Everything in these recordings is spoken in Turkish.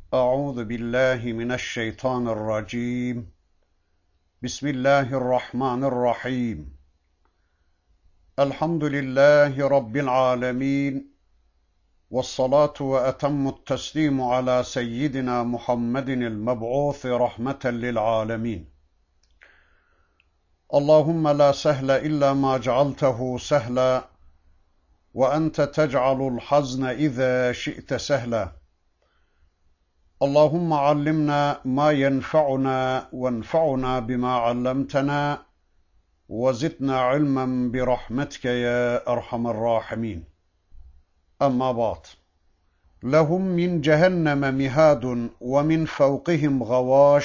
أعوذ بالله من الشيطان الرجيم بسم الله الرحمن الرحيم الحمد لله رب العالمين والصلاة وأتم التسليم على سيدنا محمد المبعوث رحمة للعالمين اللهم لا سهل إلا ما جعلته سهلا وأنت تجعل الحزن إذا شئت سهلا اللهم علمنا ما ينفعنا وانفعنا بما علمتنا وزدنا علما برحمتك يا أرحم الراحمين أما بعد لهم من جهنم مهاد ومن فوقهم غواش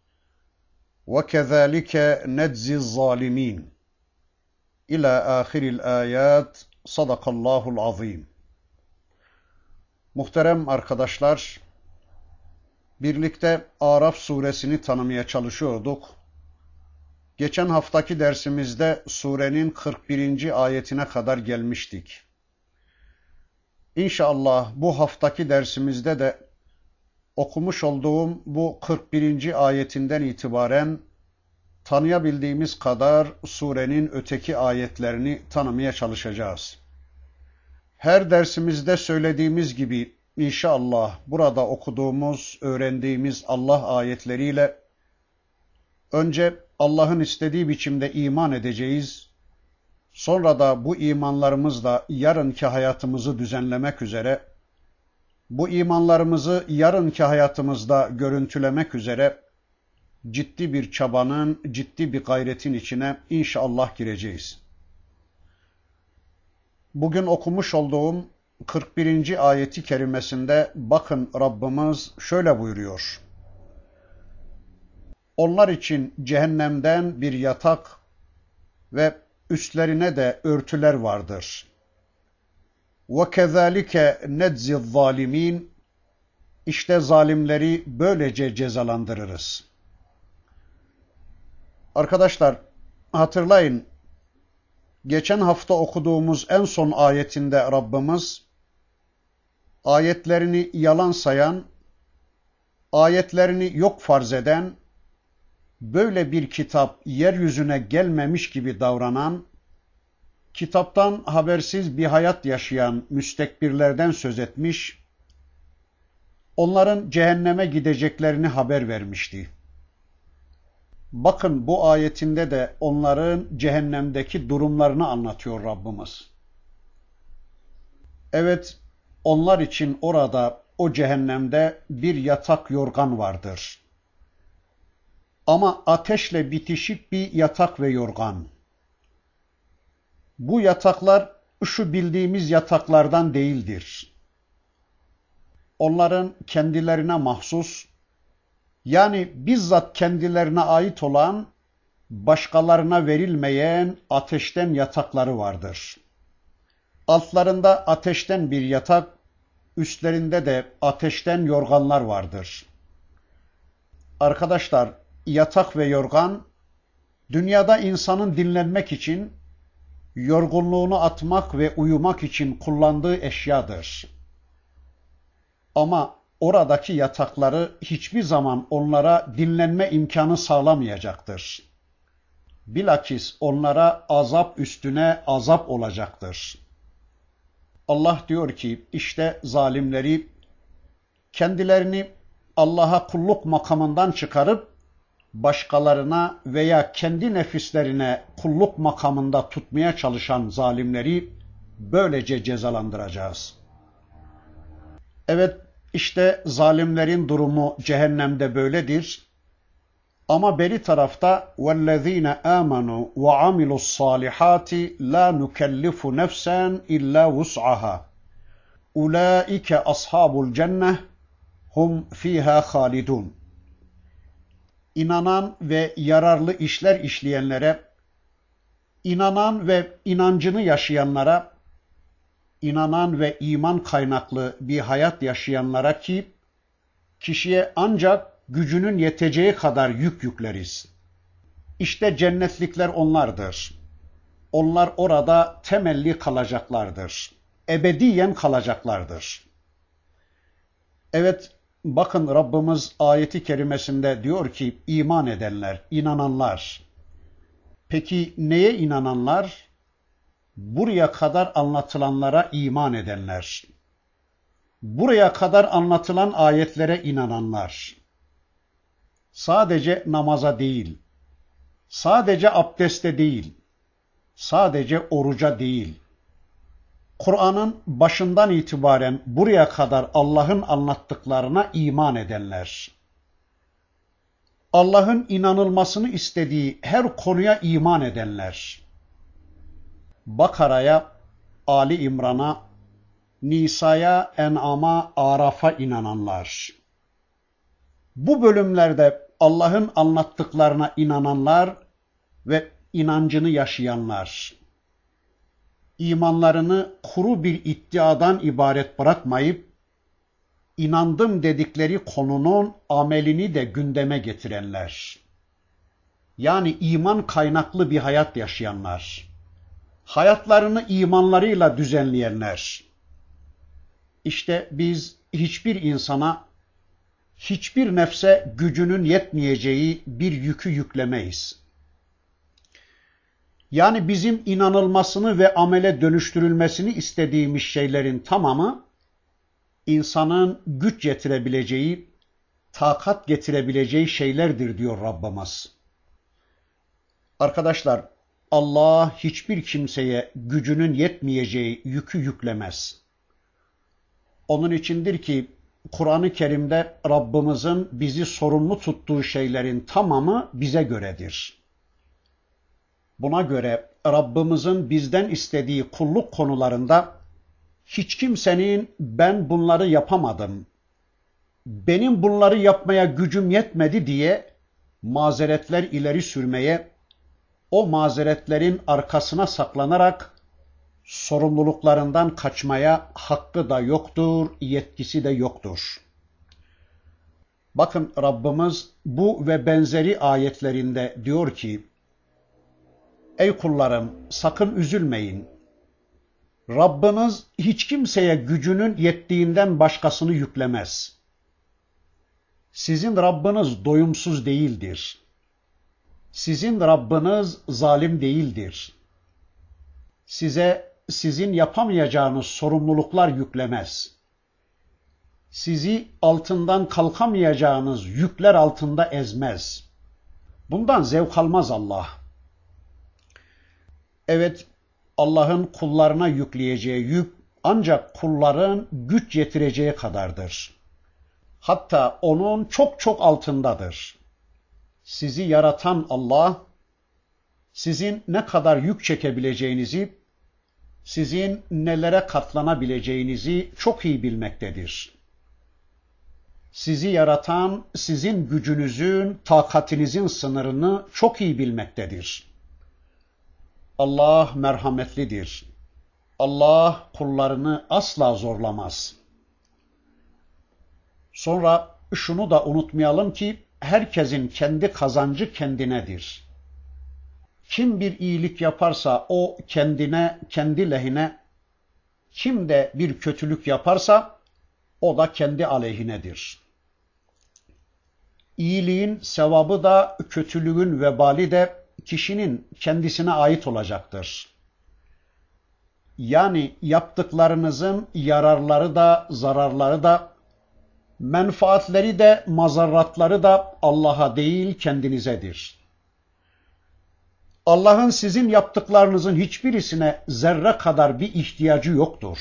وكذلك نجزي الظالمين إلى آخر الآيات صدق الله العظيم. Muhterem arkadaşlar, birlikte Araf suresini tanımaya çalışıyorduk. Geçen haftaki dersimizde surenin 41. ayetine kadar gelmiştik. İnşallah bu haftaki dersimizde de okumuş olduğum bu 41. ayetinden itibaren tanıyabildiğimiz kadar surenin öteki ayetlerini tanımaya çalışacağız. Her dersimizde söylediğimiz gibi İnşallah burada okuduğumuz, öğrendiğimiz Allah ayetleriyle önce Allah'ın istediği biçimde iman edeceğiz. Sonra da bu imanlarımızla yarınki hayatımızı düzenlemek üzere, bu imanlarımızı yarınki hayatımızda görüntülemek üzere ciddi bir çabanın, ciddi bir gayretin içine inşallah gireceğiz. Bugün okumuş olduğum 41. ayeti kerimesinde bakın Rabbimiz şöyle buyuruyor. Onlar için cehennemden bir yatak ve üstlerine de örtüler vardır. وَكَذَٰلِكَ نَجْزِي الظَّالِمِينَ İşte zalimleri böylece cezalandırırız. Arkadaşlar hatırlayın, geçen hafta okuduğumuz en son ayetinde Rabbimiz ayetlerini yalan sayan, ayetlerini yok farz eden, böyle bir kitap yeryüzüne gelmemiş gibi davranan, kitaptan habersiz bir hayat yaşayan müstekbirlerden söz etmiş, onların cehenneme gideceklerini haber vermişti. Bakın bu ayetinde de onların cehennemdeki durumlarını anlatıyor Rabbimiz. Evet, onlar için orada, o cehennemde bir yatak yorgan vardır. Ama ateşle bitişik bir yatak ve yorgan. Bu yataklar şu bildiğimiz yataklardan değildir. Onların kendilerine mahsus, yani bizzat kendilerine ait olan, başkalarına verilmeyen ateşten yatakları vardır. Altlarında ateşten bir yatak, üstlerinde de ateşten yorganlar vardır. Arkadaşlar, yatak ve yorgan, dünyada insanın dinlenmek için, yorgunluğunu atmak ve uyumak için kullandığı eşyadır. Ama oradaki yatakları hiçbir zaman onlara dinlenme imkanı sağlamayacaktır. Bilakis onlara azap üstüne azap olacaktır. Allah diyor ki işte zalimleri kendilerini Allah'a kulluk makamından çıkarıp başkalarına veya kendi nefislerine kulluk makamında tutmaya çalışan zalimleri böylece cezalandıracağız. Evet, işte zalimlerin durumu cehennemde böyledir. Ama beri tarafta وَالَّذ۪ينَ آمَنُوا وَعَمِلُوا الصَّالِحَاتِ لَا نُكَلِّفُ نَفْسًا إِلَّا وُسْعَهَا اُولَٰئِكَ أَصْحَابُ الْجَنَّةِ هُمْ ف۪يهَا خَالِدُونَ İnanan ve yararlı işler işleyenlere, inanan ve inancını yaşayanlara, inanan ve iman kaynaklı bir hayat yaşayanlara ki, kişiye ancak gücünün yeteceği kadar yük yükleriz. İşte cennetlikler onlardır. Onlar orada temelli kalacaklardır. Ebediyen kalacaklardır. Evet, Bakın Rabbimiz ayeti kerimesinde diyor ki iman edenler, inananlar. Peki neye inananlar? Buraya kadar anlatılanlara iman edenler. Buraya kadar anlatılan ayetlere inananlar. Sadece namaza değil, sadece abdeste değil, sadece oruca değil. Kur'an'ın başından itibaren buraya kadar Allah'ın anlattıklarına iman edenler. Allah'ın inanılmasını istediği her konuya iman edenler. Bakara'ya, Ali İmran'a, Nisa'ya, En'am'a, Araf'a inananlar. Bu bölümlerde Allah'ın anlattıklarına inananlar ve inancını yaşayanlar. İmanlarını kuru bir iddiadan ibaret bırakmayıp, inandım dedikleri konunun amelini de gündeme getirenler. Yani iman kaynaklı bir hayat yaşayanlar. Hayatlarını imanlarıyla düzenleyenler. İşte biz hiçbir insana, hiçbir nefse gücünün yetmeyeceği bir yükü yüklemeyiz. Yani bizim inanılmasını ve amele dönüştürülmesini istediğimiz şeylerin tamamı, insanın güç getirebileceği, takat getirebileceği şeylerdir diyor Rabbimiz. Arkadaşlar, Allah hiçbir kimseye gücünün yetmeyeceği yükü yüklemez. Onun içindir ki Kur'an-ı Kerim'de Rabbimizin bizi sorumlu tuttuğu şeylerin tamamı bize göredir. Buna göre Rabbimizin bizden istediği kulluk konularında hiç kimsenin ben bunları yapamadım, benim bunları yapmaya gücüm yetmedi diye mazeretler ileri sürmeye, o mazeretlerin arkasına saklanarak sorumluluklarından kaçmaya hakkı da yoktur, yetkisi de yoktur. Bakın Rabbimiz bu ve benzeri ayetlerinde diyor ki, ey kullarım sakın üzülmeyin. Rabbiniz hiç kimseye gücünün yettiğinden başkasını yüklemez. Sizin Rabbiniz doyumsuz değildir. Sizin Rabbiniz zalim değildir. Size sizin yapamayacağınız sorumluluklar yüklemez. Sizi altından kalkamayacağınız yükler altında ezmez. Bundan zevk almaz Allah. Evet, Allah'ın kullarına yükleyeceği yük ancak kulların güç yetireceği kadardır. Hatta onun çok çok altındadır. Sizi yaratan Allah, sizin ne kadar yük çekebileceğinizi, sizin nelere katlanabileceğinizi çok iyi bilmektedir. Sizi yaratan, sizin gücünüzün, takatinizin sınırını çok iyi bilmektedir. Allah merhametlidir. Allah kullarını asla zorlamaz. Sonra şunu da unutmayalım ki herkesin kendi kazancı kendinedir. Kim bir iyilik yaparsa o kendine, kendi lehine, kim de bir kötülük yaparsa o da kendi aleyhinedir. İyiliğin sevabı da kötülüğün vebali de kişinin kendisine ait olacaktır. Yani yaptıklarınızın yararları da, zararları da, menfaatleri de, mazarratları da Allah'a değil kendinizedir. Allah'ın sizin yaptıklarınızın hiçbirisine zerre kadar bir ihtiyacı yoktur.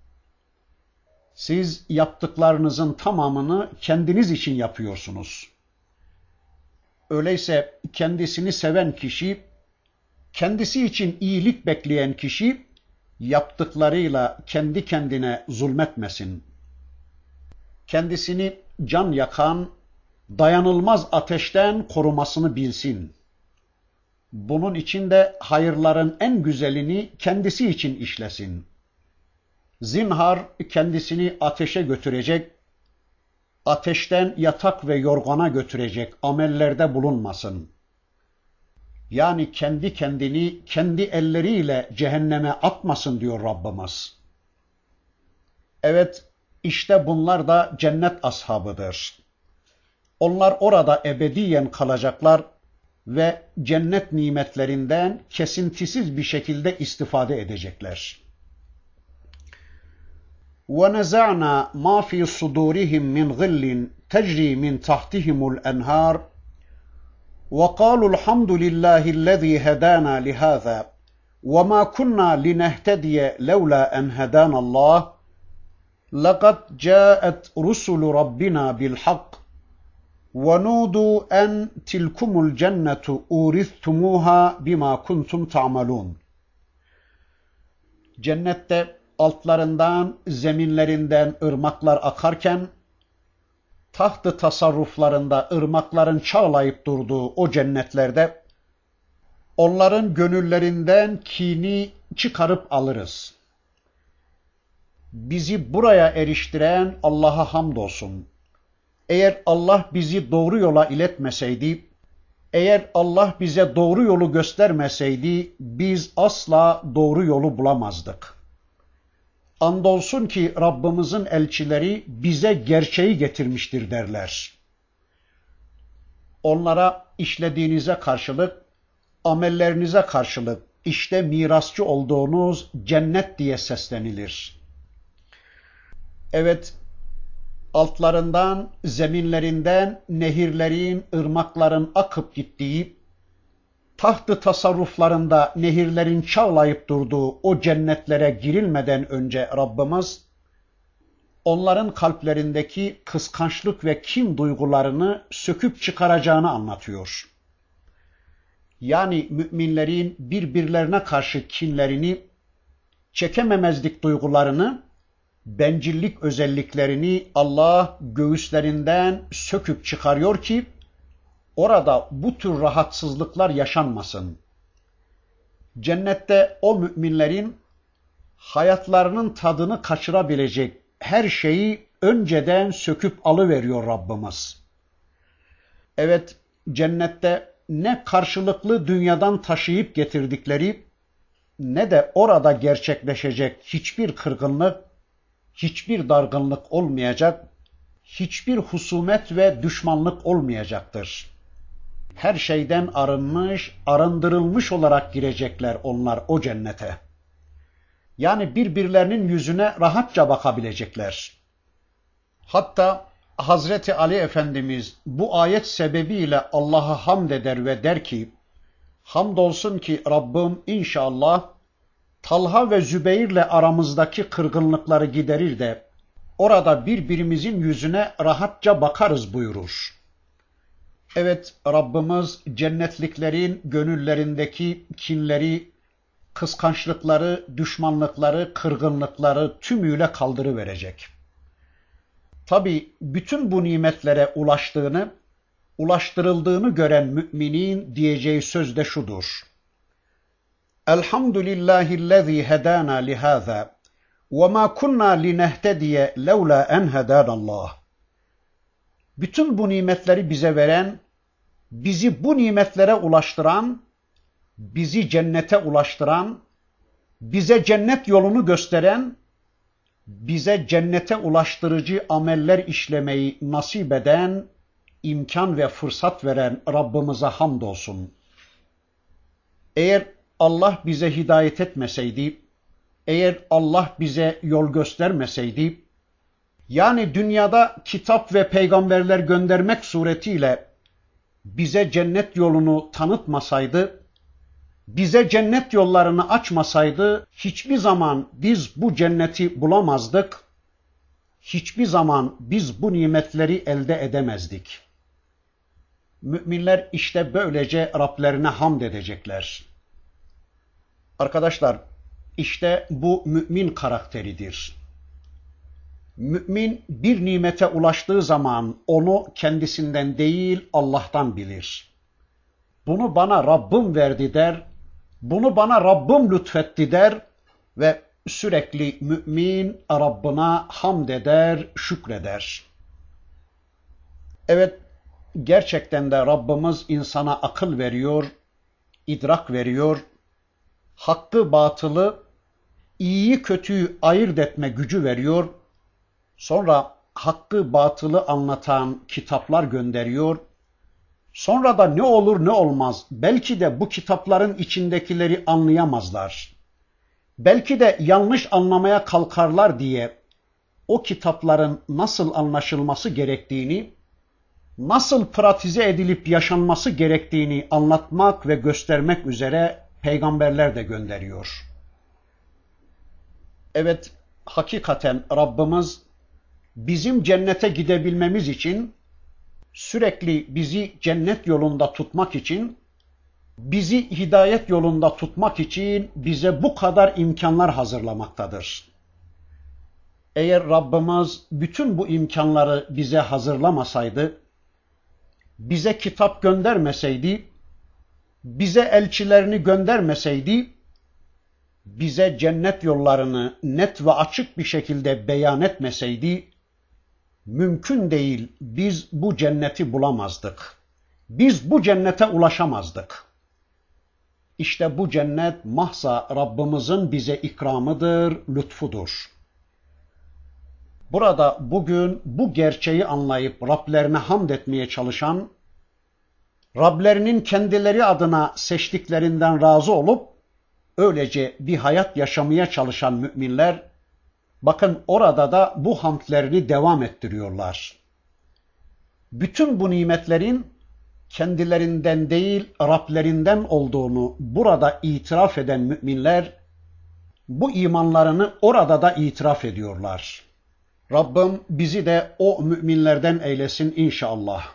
Siz yaptıklarınızın tamamını kendiniz için yapıyorsunuz. Öyleyse kendisini seven kişi, kendisi için iyilik bekleyen kişi, yaptıklarıyla kendi kendine zulmetmesin. Kendisini can yakan, dayanılmaz ateşten korumasını bilsin. Bunun için de hayırların en güzelini kendisi için işlesin. Zinhar kendisini ateşe götürecek, ateşten yatak ve yorgana götürecek amellerde bulunmasın. Yani kendi kendini kendi elleriyle cehenneme atmasın diyor Rabbimiz. Evet, İşte bunlar da cennet ashabıdır. Onlar orada ebediyen kalacaklar ve cennet nimetlerinden kesintisiz bir şekilde istifade edecekler. وَنَزَعْنَا مَا فِي صُدُورِهِمْ مِنْ غِلٍّ تَجْرِي مِنْ تَحْتِهِمُ الْأَنْهَارُ وَقَالُوا الْحَمْدُ لِلَّهِ الَّذِي هَدَانَا لِهَذَا وَمَا كُنَّا لِنَهْتَدِيَ لَوْلَا أَنْ هَدَانَا اللَّهُ لَقَدْ جَاءَتْ رُسُلُ رَبِّنَا بِالْحَقِّ وَنُودُوا أَنْ تِلْكُمُ الْجَنَّةُ أُورِثْتُمُوهَا بِمَا كُنْتُمْ تَعْمَلُونَ. Cennette altlarından, zeminlerinden ırmaklar akarken, taht-ı tasarruflarında ırmakların çağlayıp durduğu o cennetlerde, onların gönüllerinden kini çıkarıp alırız. Bizi buraya eriştiren Allah'a hamdolsun. Eğer Allah bizi doğru yola iletmeseydi, eğer Allah bize doğru yolu göstermeseydi, biz asla doğru yolu bulamazdık. Andolsun ki Rabbimizin elçileri bize gerçeği getirmiştir derler. Onlara işlediğinize karşılık, amellerinize karşılık, işte mirasçı olduğunuz cennet diye seslenilir. Evet, altlarından, zeminlerinden nehirlerin, ırmakların akıp gittiği, taht-ı tasarruflarında nehirlerin çağlayıp durduğu o cennetlere girilmeden önce Rabbimiz, onların kalplerindeki kıskançlık ve kin duygularını söküp çıkaracağını anlatıyor. Yani müminlerin birbirlerine karşı kinlerini, çekememezlik duygularını, bencillik özelliklerini Allah göğüslerinden söküp çıkarıyor ki, orada bu tür rahatsızlıklar yaşanmasın. Cennette o müminlerin hayatlarının tadını kaçırabilecek her şeyi önceden söküp alıveriyor Rabbimiz. Evet, cennette ne karşılıklı dünyadan taşıyıp getirdikleri, ne de orada gerçekleşecek hiçbir kırgınlık, hiçbir dargınlık olmayacak, hiçbir husumet ve düşmanlık olmayacaktır. Her şeyden arınmış, arındırılmış olarak girecekler onlar o cennete. Yani birbirlerinin yüzüne rahatça bakabilecekler. Hatta Hazreti Ali Efendimiz bu ayet sebebiyle Allah'a hamd eder ve der ki, hamdolsun ki Rabbim inşallah Talha ve Zübeyir'le aramızdaki kırgınlıkları giderir de orada birbirimizin yüzüne rahatça bakarız buyurur. Evet, Rabbimiz cennetliklerin gönüllerindeki kinleri, kıskançlıkları, düşmanlıkları, kırgınlıkları tümüyle kaldırıverecek. Tabi bütün bu nimetlere ulaştırıldığını gören müminin diyeceği söz de şudur. Elhamdülillahillezî hedâna lihâzâ ve mâ kunnâ linehtediye levlâ en hedânallâh. Bütün bu nimetleri bize veren, bizi bu nimetlere ulaştıran, bizi cennete ulaştıran, bize cennet yolunu gösteren, bize cennete ulaştırıcı ameller işlemeyi nasip eden, imkan ve fırsat veren Rabbimize hamdolsun. Eğer Allah bize hidayet etmeseydi, eğer Allah bize yol göstermeseydi, yani dünyada kitap ve peygamberler göndermek suretiyle bize cennet yolunu tanıtmasaydı, bize cennet yollarını açmasaydı, hiçbir zaman biz bu cenneti bulamazdık, hiçbir zaman biz bu nimetleri elde edemezdik. Müminler işte böylece Rablerine hamd edecekler. Arkadaşlar, işte bu mümin karakteridir. Mümin bir nimete ulaştığı zaman onu kendisinden değil Allah'tan bilir. Bunu bana Rabbim verdi der, bunu bana Rabbim lütfetti der ve sürekli mümin Rabbına hamd eder, şükreder. Evet, gerçekten de Rabbimiz insana akıl veriyor, idrak veriyor, hakkı batılı, iyiyi kötüyü ayırt etme gücü veriyor. Sonra hakkı batılı anlatan kitaplar gönderiyor. Sonra da ne olur ne olmaz, belki de bu kitapların içindekileri anlayamazlar. Belki de yanlış anlamaya kalkarlar diye o kitapların nasıl anlaşılması gerektiğini, nasıl pratize edilip yaşanması gerektiğini anlatmak ve göstermek üzere peygamberler de gönderiyor. Evet, hakikaten Rabbimiz bizim cennete gidebilmemiz için, sürekli bizi cennet yolunda tutmak için, bizi hidayet yolunda tutmak için bize bu kadar imkanlar hazırlamaktadır. Eğer Rabbimiz bütün bu imkanları bize hazırlamasaydı, bize kitap göndermeseydi, bize elçilerini göndermeseydi, bize cennet yollarını net ve açık bir şekilde beyan etmeseydi, mümkün değil, biz bu cenneti bulamazdık. Biz bu cennete ulaşamazdık. İşte bu cennet mahza Rabbimizin bize ikramıdır, lütfudur. Burada bugün bu gerçeği anlayıp Rablerine hamd etmeye çalışan, Rablerinin kendileri adına seçtiklerinden razı olup, öylece bir hayat yaşamaya çalışan müminler, bakın orada da bu hamdlerini devam ettiriyorlar. Bütün bu nimetlerin kendilerinden değil Rablerinden olduğunu burada itiraf eden müminler, bu imanlarını orada da itiraf ediyorlar. Rabbim bizi de o müminlerden eylesin inşallah.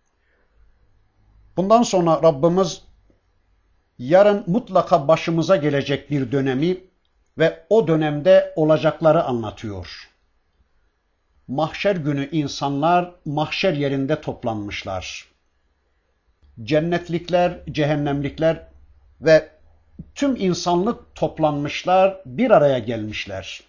Bundan sonra Rabbimiz yarın mutlaka başımıza gelecek bir dönemi ve o dönemde olacakları anlatıyor. Mahşer günü insanlar mahşer yerinde toplanmışlar. Cennetlikler, cehennemlikler ve tüm insanlık toplanmışlar, bir araya gelmişler.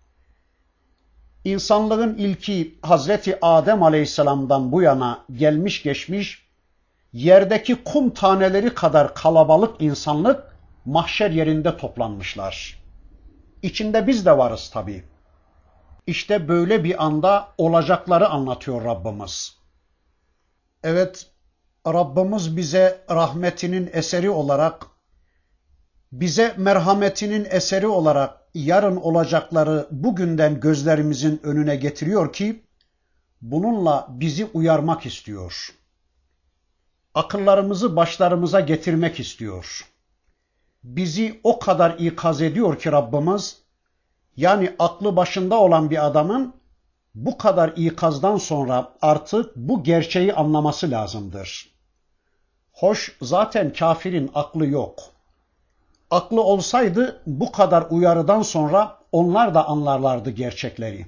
İnsanlığın ilki Hazreti Adem Aleyhisselam'dan bu yana gelmiş geçmiş, yerdeki kum taneleri kadar kalabalık insanlık mahşer yerinde toplanmışlar. İçinde biz de varız tabii. İşte böyle bir anda olacakları anlatıyor Rabbimiz. Evet, Rabbimiz bize rahmetinin eseri olarak, bize merhametinin eseri olarak yarın olacakları bugünden gözlerimizin önüne getiriyor ki, bununla bizi uyarmak istiyor. Akıllarımızı başlarımıza getirmek istiyor. Bizi o kadar ikaz ediyor ki Rabbimiz, yani aklı başında olan bir adamın bu kadar ikazdan sonra artık bu gerçeği anlaması lazımdır. Hoş, zaten kafirin aklı yok. Aklı olsaydı bu kadar uyarıdan sonra onlar da anlarlardı gerçekleri.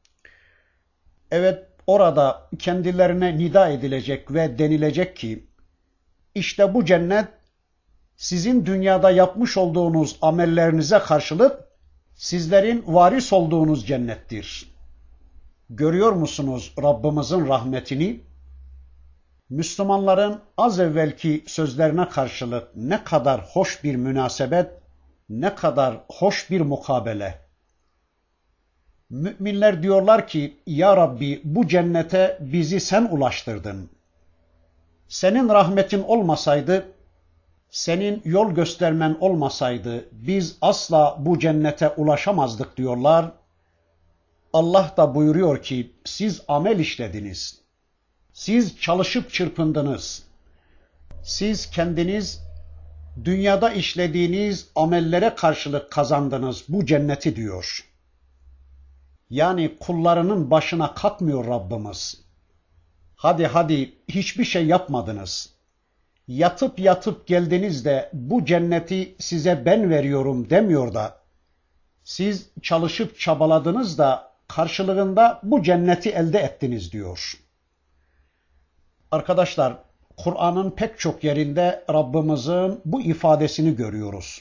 Evet, orada kendilerine nida edilecek ve denilecek ki, işte bu cennet sizin dünyada yapmış olduğunuz amellerinize karşılık sizlerin varis olduğunuz cennettir. Görüyor musunuz Rabbimizin rahmetini? Müslümanların az evvelki sözlerine karşılık ne kadar hoş bir münasebet, ne kadar hoş bir mukabele. Müminler diyorlar ki, Ya Rabbi bu cennete bizi sen ulaştırdın. Senin rahmetin olmasaydı, senin yol göstermen olmasaydı biz asla bu cennete ulaşamazdık diyorlar. Allah da buyuruyor ki siz amel işlediniz. Siz çalışıp çırpındınız. Siz kendiniz dünyada işlediğiniz amellere karşılık kazandınız bu cenneti diyor. Yani kullarının başına kalkmıyor Rabbimiz. Hadi hiçbir şey yapmadınız. Yatıp yatıp geldiniz de bu cenneti size ben veriyorum demiyor da siz çalışıp çabaladınız da karşılığında bu cenneti elde ettiniz diyor. Arkadaşlar, Kur'an'ın pek çok yerinde Rabbimizin bu ifadesini görüyoruz.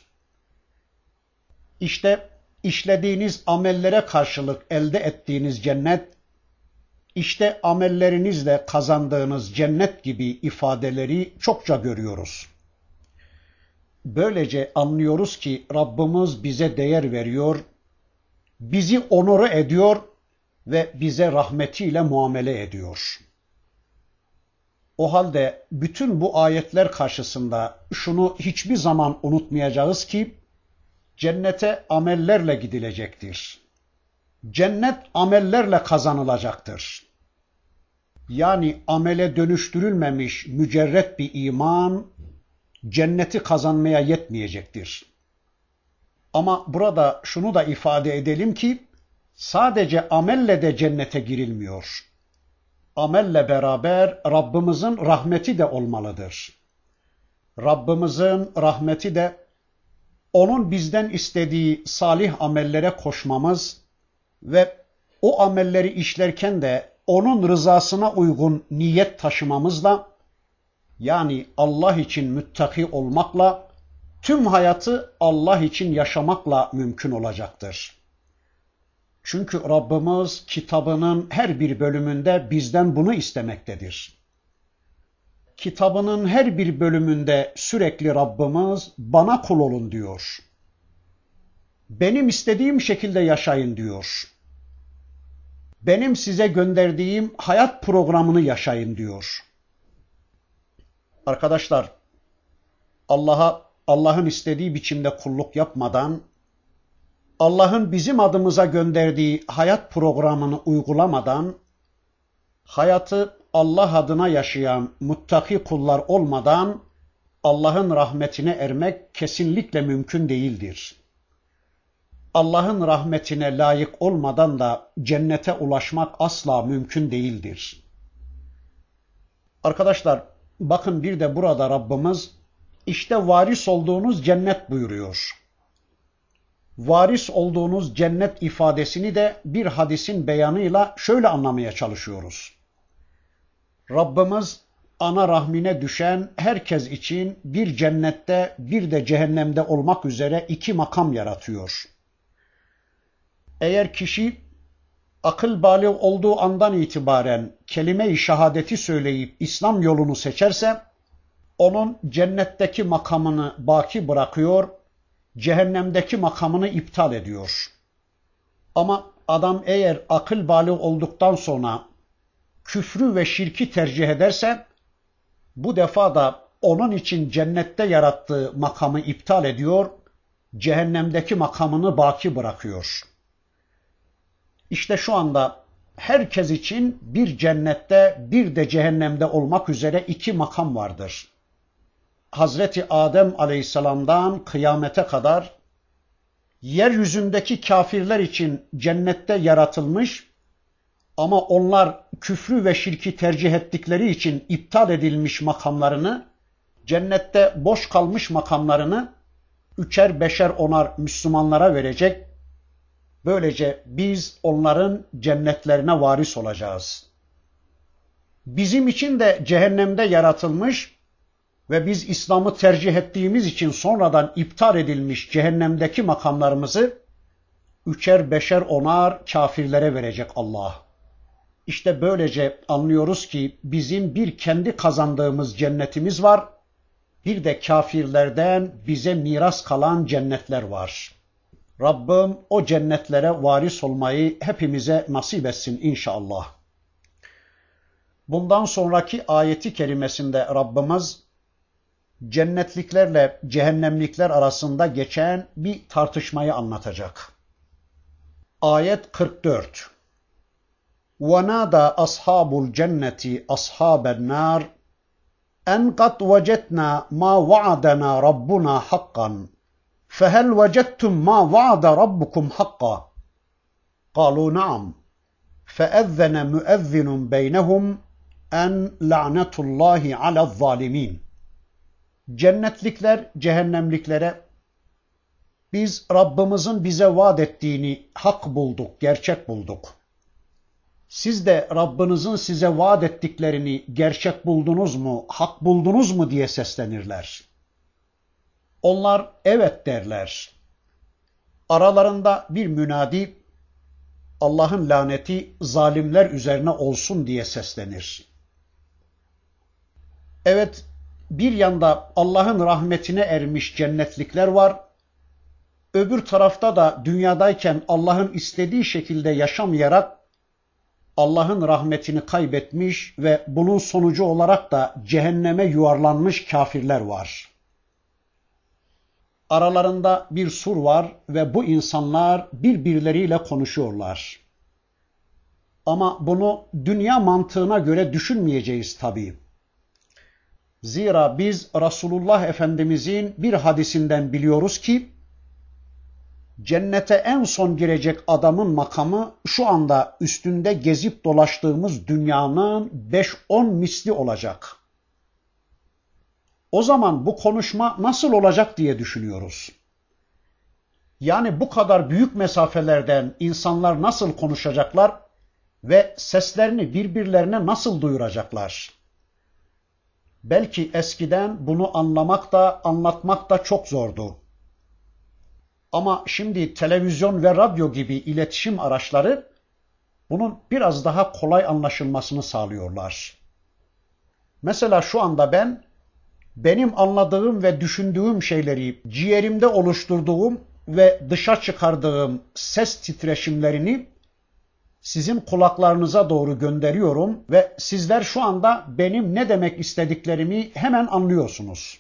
İşte işlediğiniz amellere karşılık elde ettiğiniz cennet, İşte amellerinizle kazandığınız cennet gibi ifadeleri çokça görüyoruz. Böylece anlıyoruz ki Rabbimiz bize değer veriyor, bizi onore ediyor ve bize rahmetiyle muamele ediyor. O halde bütün bu ayetler karşısında şunu hiçbir zaman unutmayacağız ki cennete amellerle gidilecektir. Cennet amellerle kazanılacaktır. Yani amele dönüştürülmemiş mücerret bir iman cenneti kazanmaya yetmeyecektir. Ama burada şunu da ifade edelim ki sadece amelle de cennete girilmiyor. Amelle beraber Rabbimizin rahmeti de olmalıdır. Rabbimizin rahmeti de onun bizden istediği salih amellere koşmamız ve o amelleri işlerken de onun rızasına uygun niyet taşımamızla, yani Allah için müttaki olmakla, tüm hayatı Allah için yaşamakla mümkün olacaktır. Çünkü Rabbimiz kitabının her bir bölümünde bizden bunu istemektedir. Kitabının her bir bölümünde sürekli Rabbimiz bana kul olun diyor. Benim istediğim şekilde yaşayın diyor. Benim size gönderdiğim hayat programını yaşayın diyor. Arkadaşlar, Allah'ın istediği biçimde kulluk yapmadan, Allah'ın bizim adımıza gönderdiği hayat programını uygulamadan, hayatı Allah adına yaşayan muttaki kullar olmadan Allah'ın rahmetine ermek kesinlikle mümkün değildir. Allah'ın rahmetine layık olmadan da cennete ulaşmak asla mümkün değildir. Arkadaşlar, bakın bir de burada Rabbimiz işte varis olduğunuz cennet buyuruyor. Varis olduğunuz cennet ifadesini de bir hadisin beyanıyla şöyle anlamaya çalışıyoruz. Rabbimiz ana rahmine düşen herkes için bir cennette bir de cehennemde olmak üzere iki makam yaratıyor. Eğer kişi akıl bâlig olduğu andan itibaren kelime-i şehadeti söyleyip İslam yolunu seçerse, onun cennetteki makamını baki bırakıyor, cehennemdeki makamını iptal ediyor. Ama adam eğer akıl bâlig olduktan sonra küfrü ve şirki tercih ederse, bu defa da onun için cennette yarattığı makamı iptal ediyor, cehennemdeki makamını baki bırakıyor. İşte şu anda herkes için bir cennette bir de cehennemde olmak üzere iki makam vardır. Hazreti Adem Aleyhisselam'dan kıyamete kadar yeryüzündeki kafirler için cennette yaratılmış ama onlar küfrü ve şirki tercih ettikleri için iptal edilmiş makamlarını, cennette boş kalmış makamlarını üçer beşer onar Müslümanlara verecek. Böylece biz onların cennetlerine varis olacağız. Bizim için de cehennemde yaratılmış ve biz İslam'ı tercih ettiğimiz için sonradan iptal edilmiş cehennemdeki makamlarımızı üçer beşer onar kafirlere verecek Allah. İşte böylece anlıyoruz ki bizim bir kendi kazandığımız cennetimiz var, bir de kafirlerden bize miras kalan cennetler var. Rabbim o cennetlere varis olmayı hepimize nasip etsin inşallah. Bundan sonraki ayeti kerimesinde Rabbimiz cennetliklerle cehennemlikler arasında geçen bir tartışmayı anlatacak. Ayet 44. وَنَادَى أَصْحَابُ الْجَنَّةِ أَصْحَابَ النَّارِ أَنْ قَدْ وَجَدْنَا مَا وَعَدَنَا رَبُّنَا حَقًّا فَهَلْ وَجَدْتُمْ مَا وَعَدَ رَبُّكُمْ حَقًّا قَالُوا نَعَمْ فَأَذَّنَ مُؤَذِّنٌ بَيْنَهُمْ أَنْ لَعْنَةُ اللّٰهِ عَلَى الظَّالِمِينَ. Cennetlikler cehennemliklere biz Rabbimizin bize vaat ettiğini hak bulduk, gerçek bulduk. Siz de Rabbinizin size vaat ettiklerini gerçek buldunuz mu, hak buldunuz mu diye seslenirler. Onlar evet derler. Aralarında bir münadi Allah'ın laneti zalimler üzerine olsun diye seslenir. Evet, bir yanda Allah'ın rahmetine ermiş cennetlikler var, öbür tarafta da dünyadayken Allah'ın istediği şekilde yaşamayarak Allah'ın rahmetini kaybetmiş ve bunun sonucu olarak da cehenneme yuvarlanmış kafirler var. Aralarında bir sur var ve bu insanlar birbirleriyle konuşuyorlar. Ama bunu dünya mantığına göre düşünmeyeceğiz tabii. Zira biz Resulullah Efendimizin bir hadisinden biliyoruz ki, cennete en son girecek adamın makamı şu anda üstünde gezip dolaştığımız dünyanın 5-10 misli olacak. O zaman bu konuşma nasıl olacak diye düşünüyoruz. Yani bu kadar büyük mesafelerden insanlar nasıl konuşacaklar ve seslerini birbirlerine nasıl duyuracaklar? Belki eskiden bunu anlamak da anlatmak da çok zordu. Ama şimdi televizyon ve radyo gibi iletişim araçları bunun biraz daha kolay anlaşılmasını sağlıyorlar. Mesela şu anda benim anladığım ve düşündüğüm şeyleri ciğerimde oluşturduğum ve dışa çıkardığım ses titreşimlerini sizin kulaklarınıza doğru gönderiyorum ve sizler şu anda benim ne demek istediklerimi hemen anlıyorsunuz.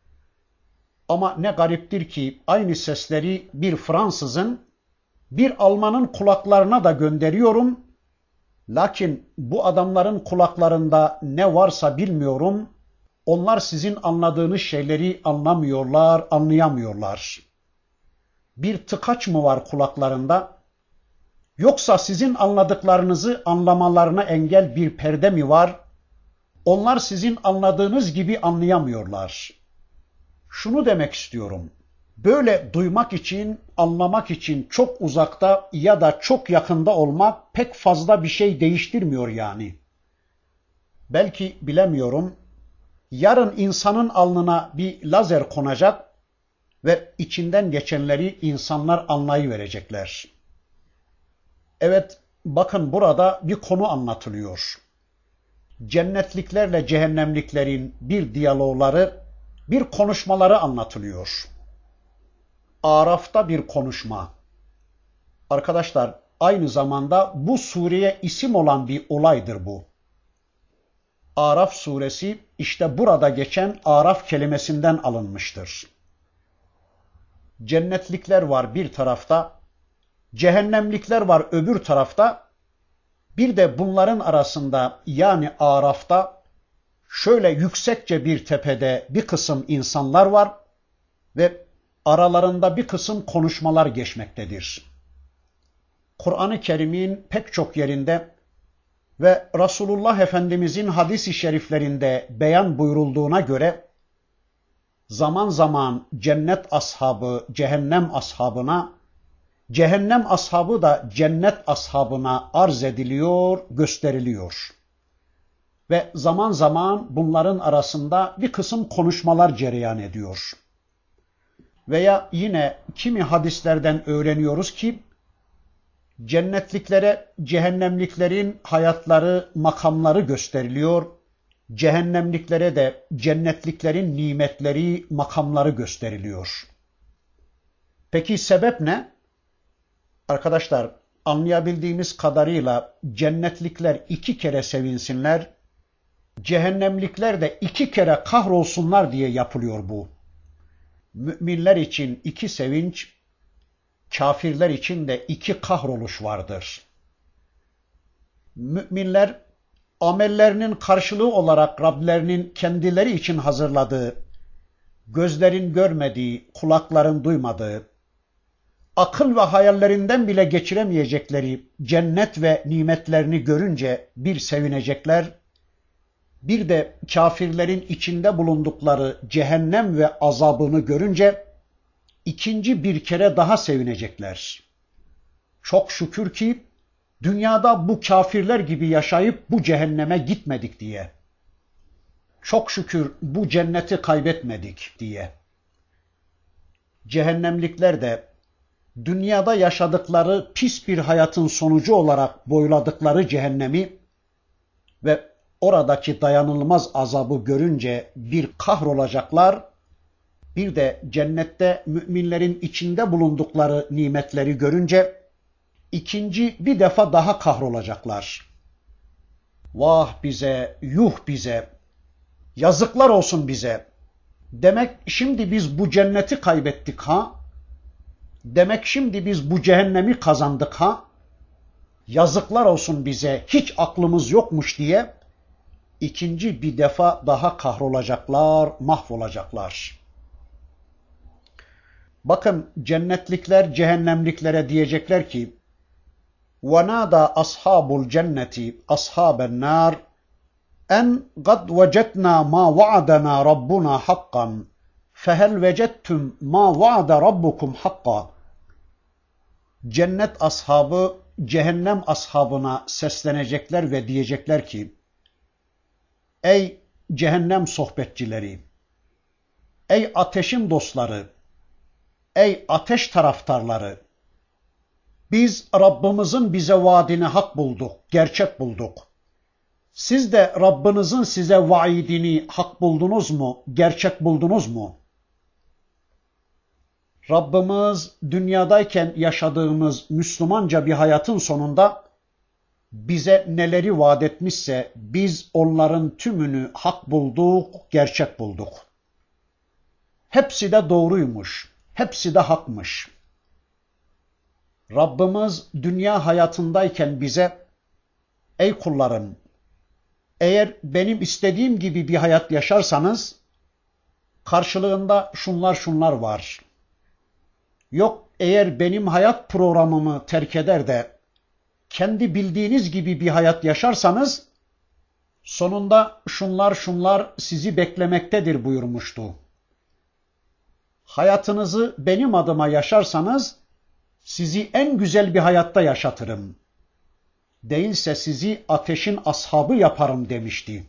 Ama ne gariptir ki aynı sesleri bir Fransızın, bir Almanın kulaklarına da gönderiyorum. Lakin bu adamların kulaklarında ne varsa bilmiyorum. Onlar sizin anladığınız şeyleri anlamıyorlar, anlayamıyorlar. Bir tıkaç mı var kulaklarında? Yoksa sizin anladıklarınızı anlamalarına engel bir perde mi var? Onlar sizin anladığınız gibi anlayamıyorlar. Şunu demek istiyorum. Böyle duymak için, anlamak için çok uzakta ya da çok yakında olmak pek fazla bir şey değiştirmiyor yani. Belki bilemiyorum. Yarın insanın alnına bir lazer konacak ve içinden geçenleri insanlar anlayıverecekler. Evet, bakın burada bir konu anlatılıyor. Cennetliklerle cehennemliklerin bir diyalogları, bir konuşmaları anlatılıyor. Araf'ta bir konuşma. Arkadaşlar, aynı zamanda bu sureye isim olan bir olaydır bu. Araf suresi işte burada geçen Araf kelimesinden alınmıştır. Cennetlikler var bir tarafta, cehennemlikler var öbür tarafta, bir de bunların arasında yani Araf'ta şöyle yüksekçe bir tepede bir kısım insanlar var ve aralarında bir kısım konuşmalar geçmektedir. Kur'an-ı Kerim'in pek çok yerinde ve Resulullah Efendimizin hadis-i şeriflerinde beyan buyurulduğuna göre zaman zaman cennet ashabı cehennem ashabına, cehennem ashabı da cennet ashabına arz ediliyor, gösteriliyor. Ve zaman zaman bunların arasında bir kısım konuşmalar cereyan ediyor. Veya yine kimi hadislerden öğreniyoruz ki, cennetliklere cehennemliklerin hayatları, makamları gösteriliyor. Cehennemliklere de cennetliklerin nimetleri, makamları gösteriliyor. Peki sebep ne? Arkadaşlar, anlayabildiğimiz kadarıyla cennetlikler 2 kere sevinsinler, cehennemlikler de 2 kere kahrolsunlar diye yapılıyor bu. Müminler için 2 sevinç, kafirler için de 2 kahroluş vardır. Müminler amellerinin karşılığı olarak Rablerinin kendileri için hazırladığı, gözlerin görmediği, kulakların duymadığı, akıl ve hayallerinden bile geçiremeyecekleri cennet ve nimetlerini görünce bir sevinecekler, bir de kafirlerin içinde bulundukları cehennem ve azabını görünce ikinci bir kere daha sevinecekler. Çok şükür ki dünyada bu kafirler gibi yaşayıp bu cehenneme gitmedik diye. Çok şükür bu cenneti kaybetmedik diye. Cehennemlikler de dünyada yaşadıkları pis bir hayatın sonucu olarak boyladıkları cehennemi ve oradaki dayanılmaz azabı görünce bir kahrolacaklar, bir de cennette müminlerin içinde bulundukları nimetleri görünce ikinci bir defa daha kahrolacaklar. Vah bize, yuh bize, yazıklar olsun bize. Demek şimdi biz bu cenneti kaybettik ha? Demek şimdi biz bu cehennemi kazandık ha? Yazıklar olsun bize, hiç aklımız yokmuş diye ikinci bir defa daha kahrolacaklar, mahvolacaklar. Bakın cennetlikler cehennemliklere diyecekler ki وَنَادَى أَصْحَابُ الْجَنَّةِ أَصْحَابَ النَّارِ أَنْ قَدْ وَجَدْنَا مَا وَعَدَنَا رَبُّنَا حَقًّا فَهَلْ وَجَدْتُمْ مَا وَعَدَ رَبُّكُمْ حَقًّا. Cennet ashabı cehennem ashabına seslenecekler ve diyecekler ki ey cehennem sohbetçileri, ey ateşin dostları, ey ateş taraftarları, biz Rabbimizin bize vaadini hak bulduk, gerçek bulduk. Siz de Rabbinizin size vaidini hak buldunuz mu, gerçek buldunuz mu? Rabbimiz dünyadayken yaşadığımız Müslümanca bir hayatın sonunda bize neleri vaat etmişse biz onların tümünü hak bulduk, gerçek bulduk. Hepsi de doğruymuş, hepsi de hakmış. Rabbimiz dünya hayatındayken bize ey kullarım, eğer benim istediğim gibi bir hayat yaşarsanız karşılığında şunlar var. Yok eğer benim hayat programımı terk eder de kendi bildiğiniz gibi bir hayat yaşarsanız sonunda şunlar sizi beklemektedir buyurmuştu. Hayatınızı benim adıma yaşarsanız sizi en güzel bir hayatta yaşatırım. Değilse sizi ateşin ashabı yaparım demişti.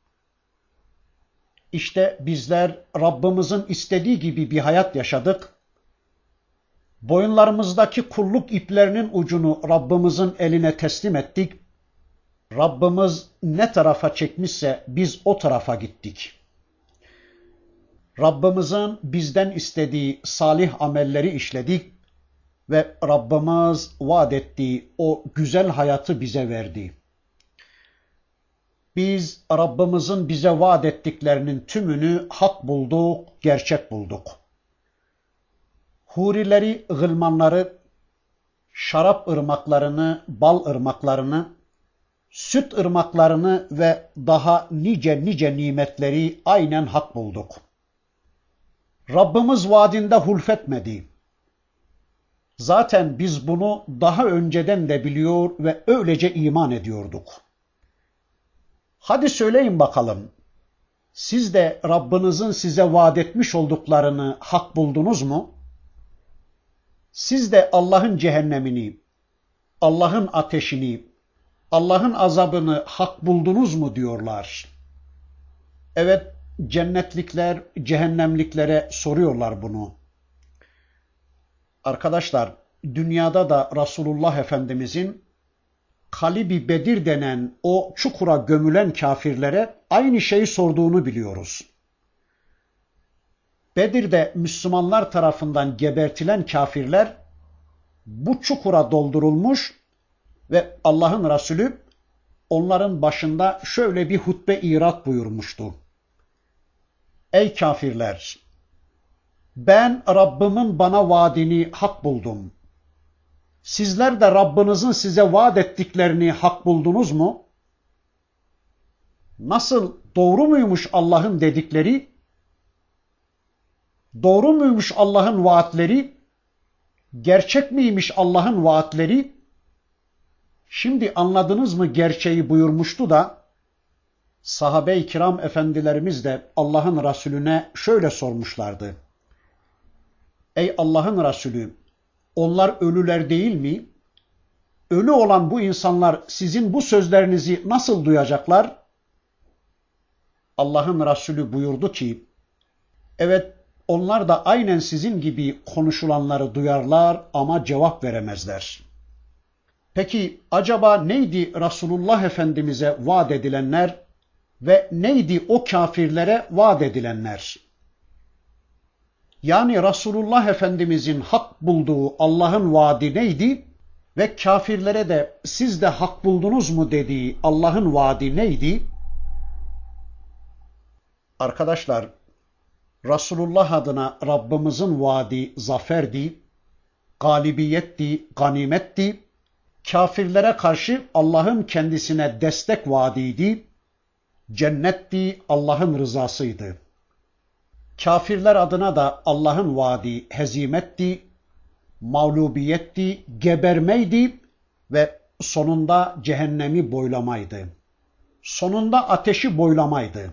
İşte bizler Rabbimizin istediği gibi bir hayat yaşadık. Boyunlarımızdaki kulluk iplerinin ucunu Rabbimizin eline teslim ettik. Rabbimiz ne tarafa çekmişse biz o tarafa gittik. Rabbimizin bizden istediği salih amelleri işledik ve Rabbimiz vaat ettiği o güzel hayatı bize verdi. Biz Rabbimizin bize vaat ettiklerinin tümünü hak bulduk, gerçek bulduk. Hurileri, gılmanları, şarap ırmaklarını, bal ırmaklarını, süt ırmaklarını ve daha nice nimetleri aynen hak bulduk. Rabbimiz vaadinde hulfetmedi. Zaten biz bunu daha önceden de biliyor ve öylece iman ediyorduk. Hadi söyleyin bakalım, siz de Rabbinizin size vaat etmiş olduklarını hak buldunuz mu? Siz de Allah'ın cehennemini, Allah'ın ateşini, Allah'ın azabını hak buldunuz mu diyorlar. Evet, cennetlikler cehennemliklere soruyorlar bunu. Arkadaşlar, dünyada da Resulullah Efendimizin Kalib-i Bedir denen o çukura gömülen kafirlere aynı şeyi sorduğunu biliyoruz. Bedir'de Müslümanlar tarafından gebertilen kafirler bu çukura doldurulmuş ve Allah'ın Resulü onların başında şöyle bir hutbe irat buyurmuştu. Ey kafirler! Ben Rabbimin bana vaadini hak buldum. Sizler de Rabbinizin size vaat ettiklerini hak buldunuz mu? Nasıl, doğru muymuş Allah'ın dedikleri? Doğru muymuş Allah'ın vaatleri? Gerçek miymiş Allah'ın vaatleri? Şimdi anladınız mı gerçeği buyurmuştu da sahabe-i kiram efendilerimiz de Allah'ın Resulüne şöyle sormuşlardı. Ey Allah'ın Resulü, onlar ölüler değil mi? Ölü olan bu insanlar sizin bu sözlerinizi nasıl duyacaklar? Allah'ın Resulü buyurdu ki, evet onlar da aynen sizin gibi konuşulanları duyarlar ama cevap veremezler. Peki acaba neydi Resulullah Efendimiz'e vaat edilenler ve neydi o kafirlere vaat edilenler? Yani Resulullah Efendimiz'in hak bulduğu Allah'ın vaadi neydi? ve kafirlere de siz de hak buldunuz mu dediği Allah'ın vaadi neydi? Arkadaşlar, Resulullah adına Rabbimizin vaadi zaferdi, galibiyetti, ganimetti. Kafirlere karşı Allah'ın kendisine destek vaadiydi, cennetti, Allah'ın rızasıydı. Kafirler adına da Allah'ın vaadi hezimetti, mağlubiyetti, gebermeydi ve sonunda cehennemi boylamaydı. Sonunda ateşi boylamaydı.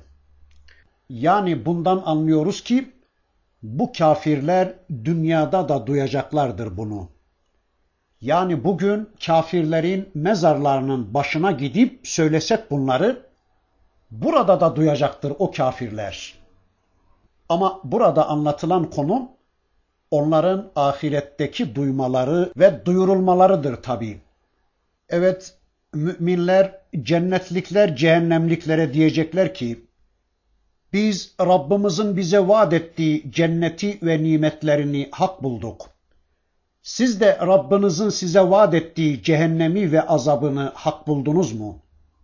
Yani bundan anlıyoruz ki bu kafirler dünyada da duyacaklardır bunu. Yani bugün kafirlerin mezarlarının başına gidip söylesek bunları, burada da duyacaktır o kafirler. Ama burada anlatılan konu onların ahiretteki duymaları ve duyurulmalarıdır tabii. Evet, müminler, cennetlikler cehennemliklere diyecekler ki, biz Rabbimizin bize vaat ettiği cenneti ve nimetlerini hak bulduk. Siz de Rabbinizin size vaat ettiği cehennemi ve azabını hak buldunuz mu?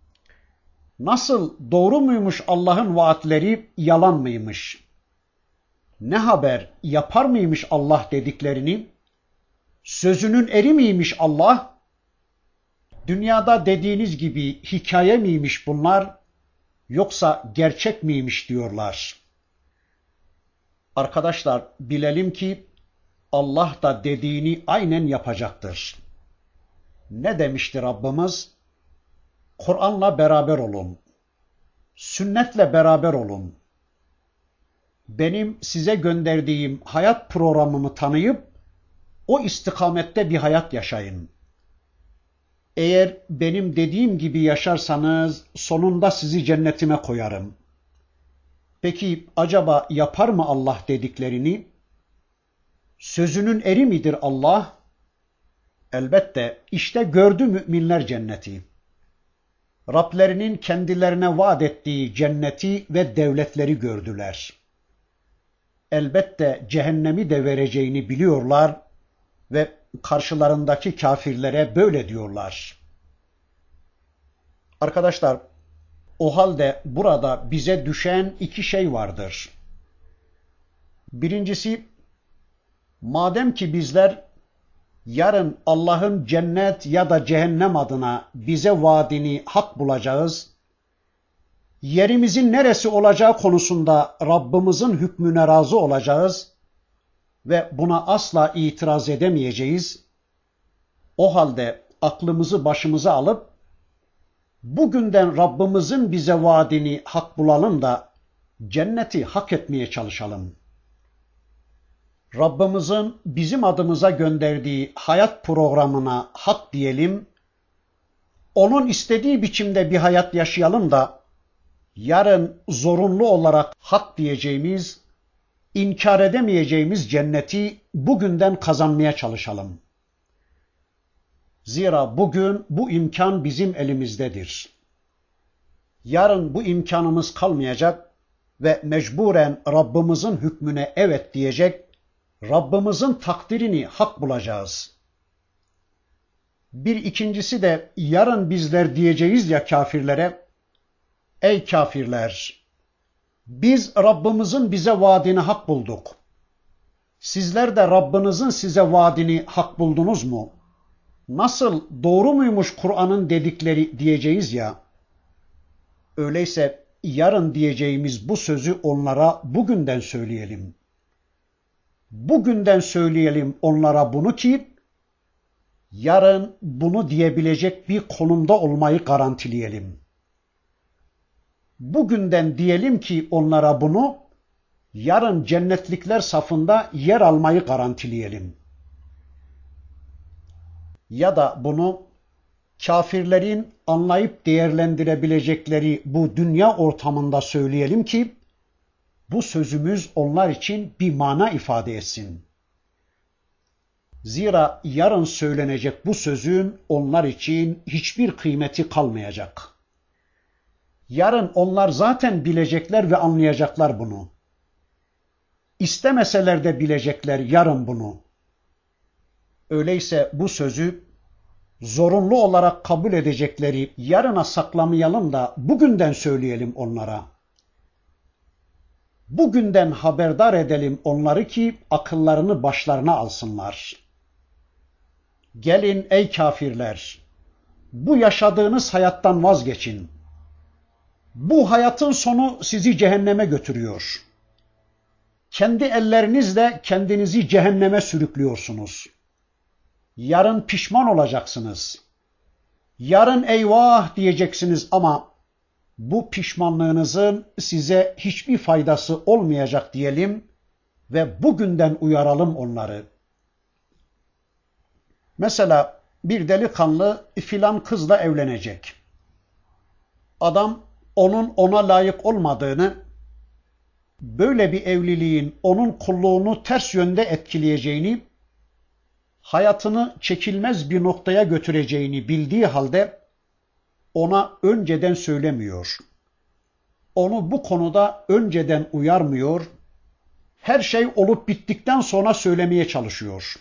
Nasıl, doğru muymuş Allah'ın vaatleri, yalan mıymış? Ne haber, yapar mıymış Allah dediklerini? Sözünün eri miymiş Allah? Dünyada dediğiniz gibi hikaye miymiş bunlar, yoksa gerçek miymiş diyorlar. Arkadaşlar, bilelim ki Allah da dediğini aynen yapacaktır. Ne demişti Rabbimiz? Kur'an'la beraber olun. Sünnetle beraber olun. Benim size gönderdiğim hayat programımı tanıyıp o istikamette bir hayat yaşayın. Eğer benim dediğim gibi yaşarsanız sonunda sizi cennetime koyarım. Peki acaba yapar mı Allah dediklerini? Sözünün eri midir Allah? Elbette, işte gördü müminler cenneti. Rablerinin kendilerine vaat ettiği cenneti ve devletleri gördüler. Elbette cehennemi de vereceğini biliyorlar ve karşılarındaki kafirlere böyle diyorlar. Arkadaşlar, o halde burada bize düşen iki şey vardır. Birincisi, madem ki bizler yarın Allah'ın cennet ya da cehennem adına bize vaadini hak bulacağız, yerimizin neresi olacağı konusunda Rabbimizin hükmüne razı olacağız ve buna asla itiraz edemeyeceğiz. O halde aklımızı başımıza alıp bugünden Rabbimizin bize vaadini hak bulalım da cenneti hak etmeye çalışalım. Rabbimizin bizim adımıza gönderdiği hayat programına hak diyelim, onun istediği biçimde bir hayat yaşayalım da yarın zorunlu olarak hak diyeceğimiz, inkar edemeyeceğimiz cenneti bugünden kazanmaya çalışalım. Zira bugün bu imkan bizim elimizdedir. Yarın bu imkanımız kalmayacak ve mecburen Rabbimizin hükmüne evet diyecek, Rabbimizin takdirini hak bulacağız. Bir ikincisi de yarın bizler diyeceğiz ya kafirlere, ey kafirler, biz Rabbimizin bize vaadini hak bulduk. Sizler de Rabbinizin size vaadini hak buldunuz mu? Nasıl, doğru muymuş Kur'an'ın dedikleri diyeceğiz ya. Öyleyse yarın diyeceğimiz bu sözü onlara bugünden söyleyelim. Bugünden söyleyelim onlara bunu ki yarın bunu diyebilecek bir konumda olmayı garantileyelim. Bugünden diyelim ki onlara bunu, yarın cennetlikler safında yer almayı garantileyelim. Ya da bunu kafirlerin anlayıp değerlendirebilecekleri bu dünya ortamında söyleyelim ki bu sözümüz onlar için bir mana ifade etsin. Zira yarın söylenecek bu sözün onlar için hiçbir kıymeti kalmayacak. Yarın onlar zaten bilecekler ve anlayacaklar bunu. İstemeseler de bilecekler yarın bunu. Öyleyse bu sözü zorunlu olarak kabul edecekleri yarına saklamayalım da bugünden söyleyelim onlara. Bugünden haberdar edelim onları ki akıllarını başlarına alsınlar. Gelin ey kafirler, bu yaşadığınız hayattan vazgeçin. Bu hayatın sonu sizi cehenneme götürüyor. Kendi ellerinizle kendinizi cehenneme sürüklüyorsunuz. Yarın pişman olacaksınız. Yarın eyvah diyeceksiniz ama bu pişmanlığınızın size hiçbir faydası olmayacak diyelim ve bugünden uyaralım onları. Mesela bir delikanlı filan kızla evlenecek. Adam onun ona layık olmadığını, böyle bir evliliğin onun kulluğunu ters yönde etkileyeceğini, hayatını çekilmez bir noktaya götüreceğini bildiği halde ona önceden söylemiyor. Onu bu konuda önceden uyarmıyor. Her şey olup bittikten sonra söylemeye çalışıyor.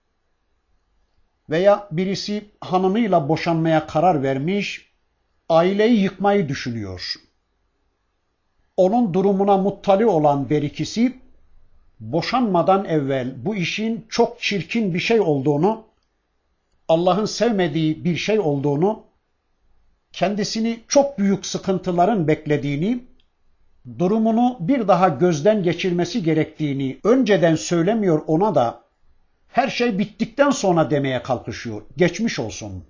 Veya birisi hanımıyla boşanmaya karar vermiş, aileyi yıkmayı düşünüyor. Onun durumuna muttali olan berikisi, boşanmadan evvel bu işin çok çirkin bir şey olduğunu, Allah'ın sevmediği bir şey olduğunu, kendisini çok büyük sıkıntıların beklediğini, durumunu bir daha gözden geçirmesi gerektiğini önceden söylemiyor ona da, her şey bittikten sonra demeye kalkışıyor. Geçmiş olsun.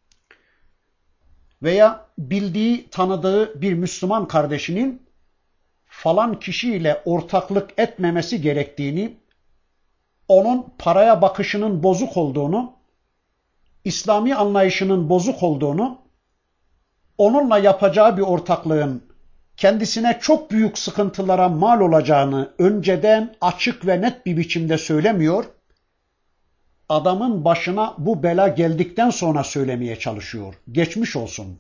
Veya bildiği, tanıdığı bir Müslüman kardeşinin falan kişiyle ortaklık etmemesi gerektiğini, onun paraya bakışının bozuk olduğunu, İslami anlayışının bozuk olduğunu, onunla yapacağı bir ortaklığın kendisine çok büyük sıkıntılara mal olacağını önceden açık ve net bir biçimde söylemiyor, adamın başına bu bela geldikten sonra söylemeye çalışıyor. Geçmiş olsun.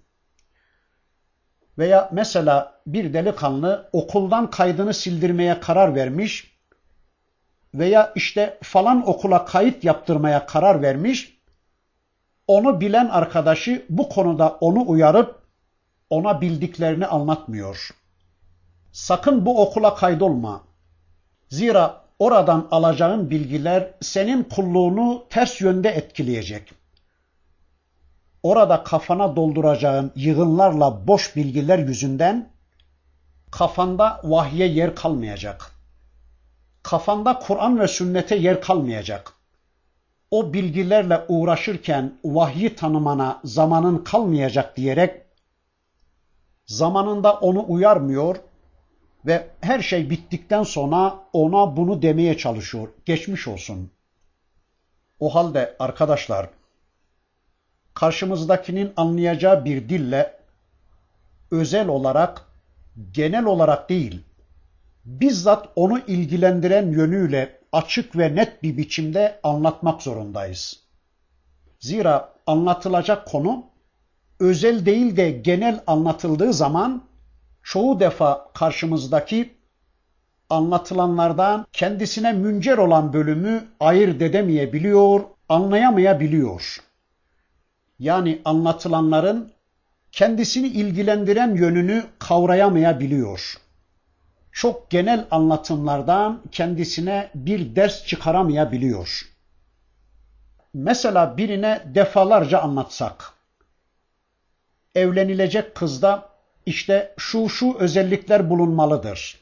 Veya mesela bir delikanlı okuldan kaydını sildirmeye karar vermiş veya işte falan okula kayıt yaptırmaya karar vermiş, onu bilen arkadaşı bu konuda onu uyarıp ona bildiklerini anlatmıyor. Sakın bu okula kaydolma. Zira oradan alacağın bilgiler senin kulluğunu ters yönde etkileyecek. Orada kafana dolduracağın yığınlarla boş bilgiler yüzünden kafanda vahye yer kalmayacak. Kafanda Kur'an ve sünnete yer kalmayacak. O bilgilerle uğraşırken vahyi tanımana zamanın kalmayacak diyerek zamanında onu uyarmıyor ve her şey bittikten sonra ona bunu demeye çalışıyor. Geçmiş olsun. O halde arkadaşlar, karşımızdakinin anlayacağı bir dille özel olarak, genel olarak değil, bizzat onu ilgilendiren yönüyle açık ve net bir biçimde anlatmak zorundayız. Zira anlatılacak konu özel değil de genel anlatıldığı zaman çoğu defa karşımızdaki anlatılanlardan kendisine müncer olan bölümü ayırt edemeyebiliyor, anlayamayabiliyor. Yani anlatılanların kendisini ilgilendiren yönünü kavrayamayabiliyor. Çok genel anlatımlardan kendisine bir ders çıkaramayabiliyor. Mesela birine defalarca anlatsak, evlenilecek kızda işte şu özellikler bulunmalıdır.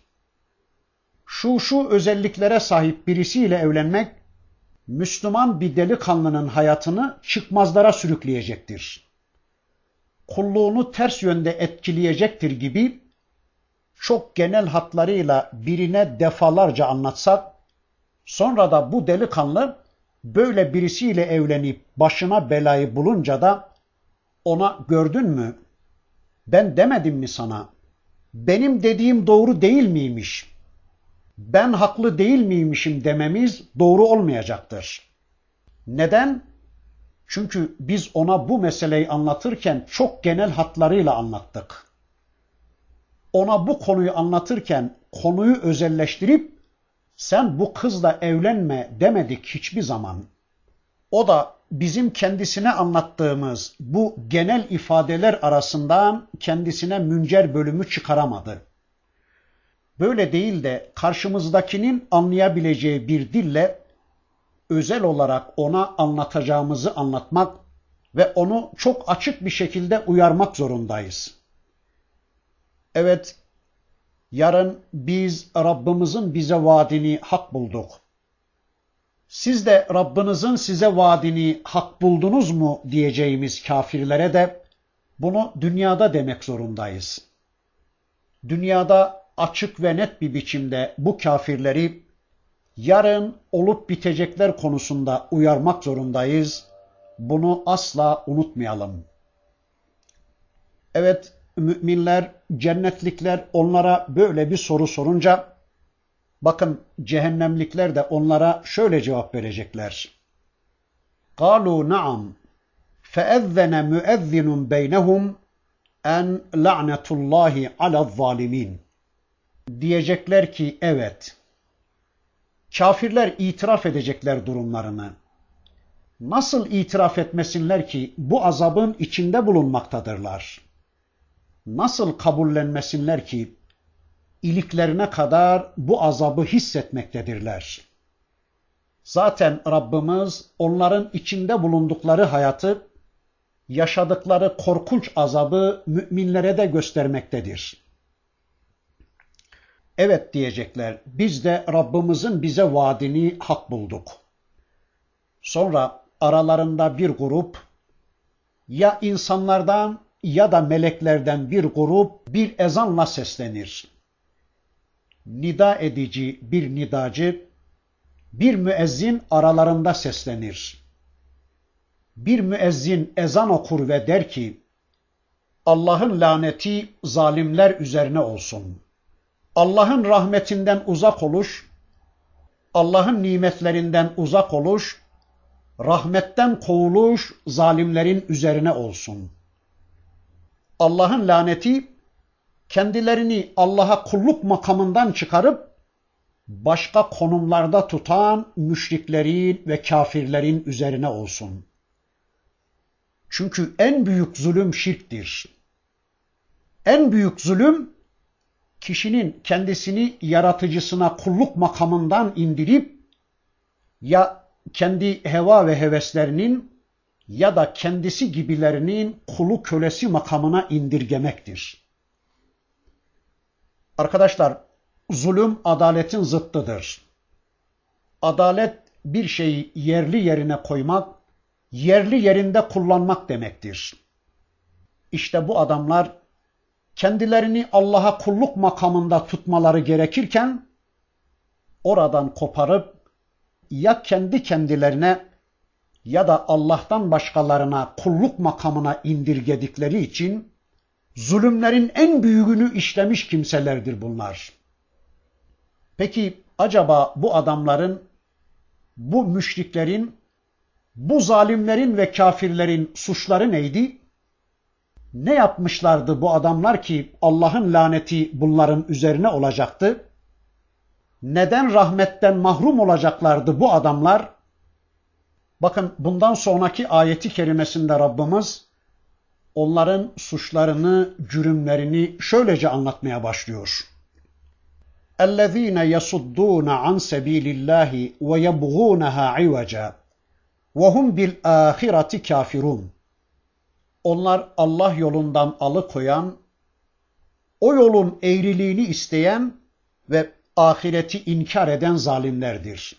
Şu özelliklere sahip birisiyle evlenmek, Müslüman bir delikanlının hayatını çıkmazlara sürükleyecektir. Kulluğunu ters yönde etkileyecektir gibi çok genel hatlarıyla birine defalarca anlatsak, sonra da bu delikanlı böyle birisiyle evlenip başına belayı bulunca da ona gördün mü, ben demedim mi sana, benim dediğim doğru değil miymiş, ben haklı değil miymişim dememiz doğru olmayacaktır. Neden? Çünkü biz ona bu meseleyi anlatırken çok genel hatlarıyla anlattık. Ona bu konuyu anlatırken konuyu özelleştirip sen bu kızla evlenme demedik hiçbir zaman. O da bizim kendisine anlattığımız bu genel ifadeler arasından kendisine müncer bölümü çıkaramadı. Böyle değil de karşımızdakinin anlayabileceği bir dille özel olarak ona anlatacağımızı anlatmak ve onu çok açık bir şekilde uyarmak zorundayız. Evet, yarın biz Rabbimizin bize vaadini hak bulduk. Siz de Rabbinizin size vaadini hak buldunuz mu diyeceğimiz kafirlere de bunu dünyada demek zorundayız. Dünyada açık ve net bir biçimde bu kafirleri yarın olup bitecekler konusunda uyarmak zorundayız. Bunu asla unutmayalım. Evet, müminler, cennetlikler onlara böyle bir soru sorunca, bakın cehennemlikler de onlara şöyle cevap verecekler. قَالُوا نَعَمْ فَاَذَّنَ مُؤَذِّنٌ بَيْنَهُمْ اَنْ لَعْنَةُ اللّٰهِ عَلَى الظَّالِمِينَ. Diyecekler ki evet. Kafirler itiraf edecekler durumlarını. Nasıl itiraf etmesinler ki bu azabın içinde bulunmaktadırlar? Nasıl kabullenmesinler ki iliklerine kadar bu azabı hissetmektedirler? Zaten Rabbimiz onların içinde bulundukları hayatı, yaşadıkları korkunç azabı müminlere de göstermektedir. Evet diyecekler, biz de Rabbimizin bize vaadini hak bulduk. Sonra aralarında bir grup, ya insanlardan ya da meleklerden bir grup bir ezanla seslenir. Nida edici bir nidacı, bir müezzin aralarında seslenir. Bir müezzin ezan okur ve der ki, Allah'ın laneti zalimler üzerine olsun. Allah'ın rahmetinden uzak oluş, Allah'ın nimetlerinden uzak oluş, rahmetten kovuluş zalimlerin üzerine olsun. Allah'ın laneti kendilerini Allah'a kulluk makamından çıkarıp başka konumlarda tutan müşriklerin ve kafirlerin üzerine olsun. Çünkü en büyük zulüm şirktir. En büyük zulüm kişinin kendisini yaratıcısına kulluk makamından indirip ya kendi heva ve heveslerinin ya da kendisi gibilerinin kulu kölesi makamına indirgemektir. Arkadaşlar, zulüm adaletin zıttıdır. Adalet bir şeyi yerli yerine koymak, yerli yerinde kullanmak demektir. İşte bu adamlar kendilerini Allah'a kulluk makamında tutmaları gerekirken oradan koparıp ya kendi kendilerine ya da Allah'tan başkalarına kulluk makamına indirgedikleri için zulümlerin en büyüğünü işlemiş kimselerdir bunlar. Peki acaba bu adamların, bu müşriklerin, bu zalimlerin ve kafirlerin suçları neydi? Ne yapmışlardı bu adamlar ki Allah'ın laneti bunların üzerine olacaktı? Neden rahmetten mahrum olacaklardı bu adamlar? Bakın bundan sonraki ayeti kerimesinde Rabbimiz onların suçlarını, cürümlerini şöylece anlatmaya başlıyor. اَلَّذ۪ينَ يَصُدُّونَ عَنْ سَب۪يلِ اللّٰهِ وَيَبْغُونَهَا عِوَجًا وَهُمْ بِالْآخِرَةِ كَافِرُونَ. Onlar Allah yolundan alıkoyan, o yolun eğriliğini isteyen ve ahireti inkar eden zalimlerdir.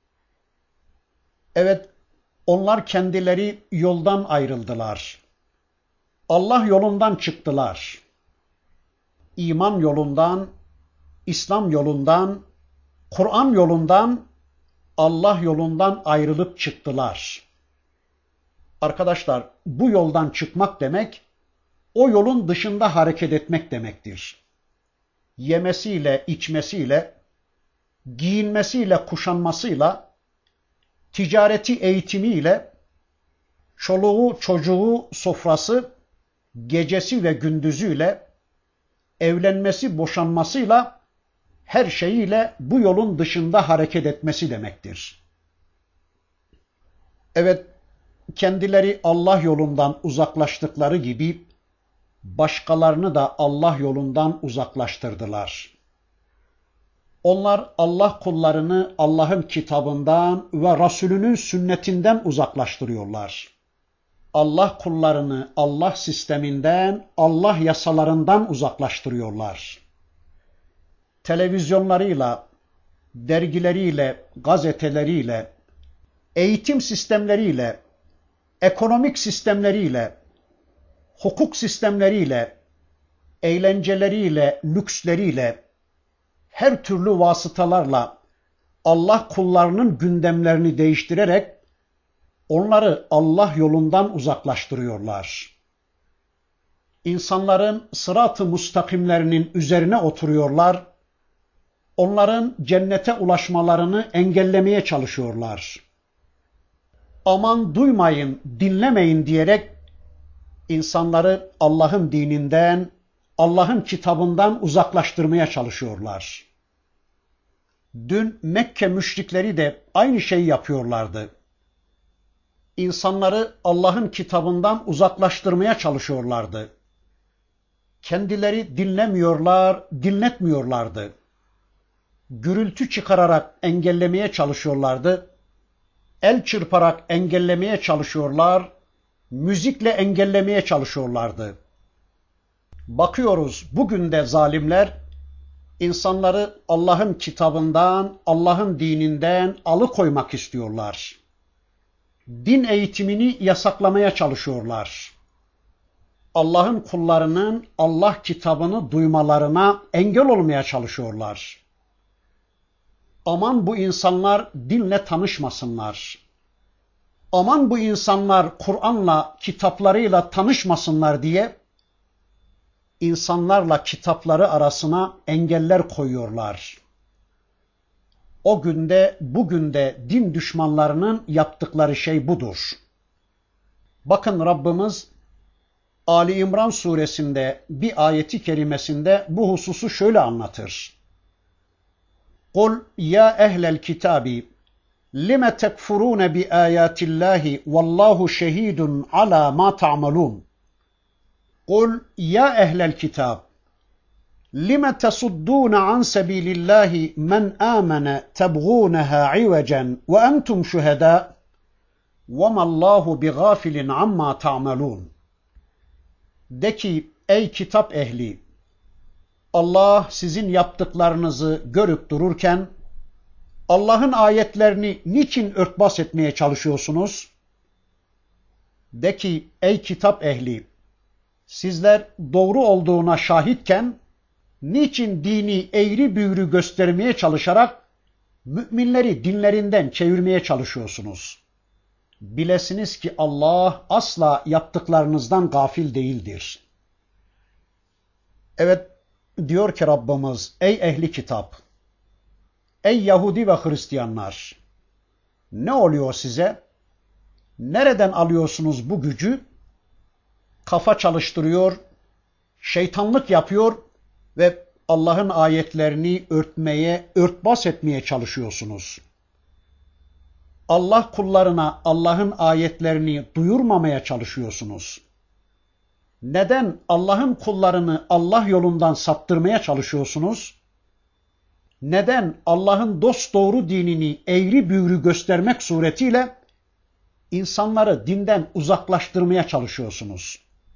Evet, onlar kendileri yoldan ayrıldılar. Allah yolundan çıktılar. İman yolundan, İslam yolundan, Kur'an yolundan, Allah yolundan ayrılıp çıktılar. Arkadaşlar, bu yoldan çıkmak demek, o yolun dışında hareket etmek demektir. Yemesiyle, içmesiyle, giyinmesiyle, kuşanmasıyla, ticareti, eğitimiyle, çoluğu, çocuğu, sofrası, gecesi ve gündüzüyle, evlenmesi, boşanmasıyla, her şeyiyle bu yolun dışında hareket etmesi demektir. Evet, kendileri Allah yolundan uzaklaştıkları gibi başkalarını da Allah yolundan uzaklaştırdılar. Onlar Allah kullarını Allah'ın kitabından ve Resulünün sünnetinden uzaklaştırıyorlar. Allah kullarını Allah sisteminden, Allah yasalarından uzaklaştırıyorlar. Televizyonlarıyla, dergileriyle, gazeteleriyle, eğitim sistemleriyle, ekonomik sistemleriyle, hukuk sistemleriyle, eğlenceleriyle, lüksleriyle, her türlü vasıtalarla Allah kullarının gündemlerini değiştirerek onları Allah yolundan uzaklaştırıyorlar. İnsanların sırat-ı mustakimlerinin üzerine oturuyorlar, onların cennete ulaşmalarını engellemeye çalışıyorlar. Aman duymayın, dinlemeyin diyerek insanları Allah'ın dininden, Allah'ın kitabından uzaklaştırmaya çalışıyorlar. Dün Mekke müşrikleri de aynı şeyi yapıyorlardı. İnsanları Allah'ın kitabından uzaklaştırmaya çalışıyorlardı. Kendileri dinlemiyorlar, dinletmiyorlardı. Gürültü çıkararak engellemeye çalışıyorlardı. El çırparak engellemeye çalışıyorlar, müzikle engellemeye çalışıyorlardı. Bakıyoruz bugün de zalimler insanları Allah'ın kitabından, Allah'ın dininden alıkoymak istiyorlar. Din eğitimini yasaklamaya çalışıyorlar. Allah'ın kullarının Allah kitabını duymalarına engel olmaya çalışıyorlar. Aman bu insanlar dinle tanışmasınlar. Aman bu insanlar Kur'an'la, kitaplarıyla tanışmasınlar diye insanlarla kitapları arasına engeller koyuyorlar. O günde, bugün de din düşmanlarının yaptıkları şey budur. Bakın Rabbimiz Ali İmran suresinde bir ayeti kerimesinde bu hususu şöyle anlatır. Kul ya ehlel kitabi lime tekfurune bi ayatillahi vallahu şehidun ala ma ta'malun. Kul ya ehlel kitab lime tesuddun an sabilillahi men amene tebğuneha ivecen ve entum şuheda ve mallahu bi gafilin amma ta'malun. De ki ey kitap ehli, Allah sizin yaptıklarınızı görüp dururken Allah'ın ayetlerini niçin örtbas etmeye çalışıyorsunuz? De ki ey kitap ehli, sizler doğru olduğuna şahitken niçin dini eğri büğrü göstermeye çalışarak müminleri dinlerinden çevirmeye çalışıyorsunuz? Bilesiniz ki Allah asla yaptıklarınızdan gafil değildir. Evet, diyor ki Rabbimiz, ey ehli kitap, ey Yahudi ve Hristiyanlar, ne oluyor size? Nereden alıyorsunuz bu gücü? Kafa çalıştırıyor, şeytanlık yapıyor ve Allah'ın ayetlerini örtmeye, örtbas etmeye çalışıyorsunuz. Allah kullarına Allah'ın ayetlerini duyurmamaya çalışıyorsunuz. Neden Allah'ın kullarını Allah yolundan saptırmaya çalışıyorsunuz? Neden Allah'ın dosdoğru dinini eğri büğrü göstermek suretiyle insanları dinden uzaklaştırmaya çalışıyorsunuz?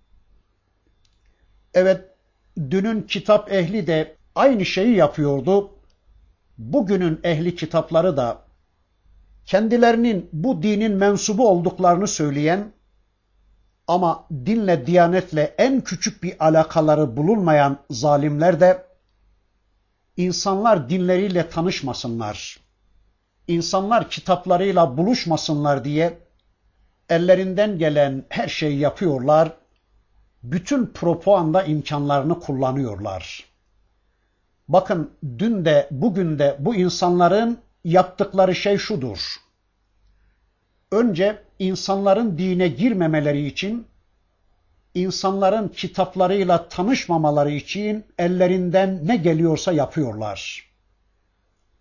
Evet, dünün kitap ehli de aynı şeyi yapıyordu. Bugünün ehli kitapları da kendilerinin bu dinin mensubu olduklarını söyleyen ama dinle, diyanetle en küçük bir alakaları bulunmayan zalimler de insanlar dinleriyle tanışmasınlar, insanlar kitaplarıyla buluşmasınlar diye ellerinden gelen her şeyi yapıyorlar, bütün propaganda imkanlarını kullanıyorlar. Bakın dün de bugün de bu insanların yaptıkları şey şudur. Önce insanların dine girmemeleri için, insanların kitaplarıyla tanışmamaları için ellerinden ne geliyorsa yapıyorlar.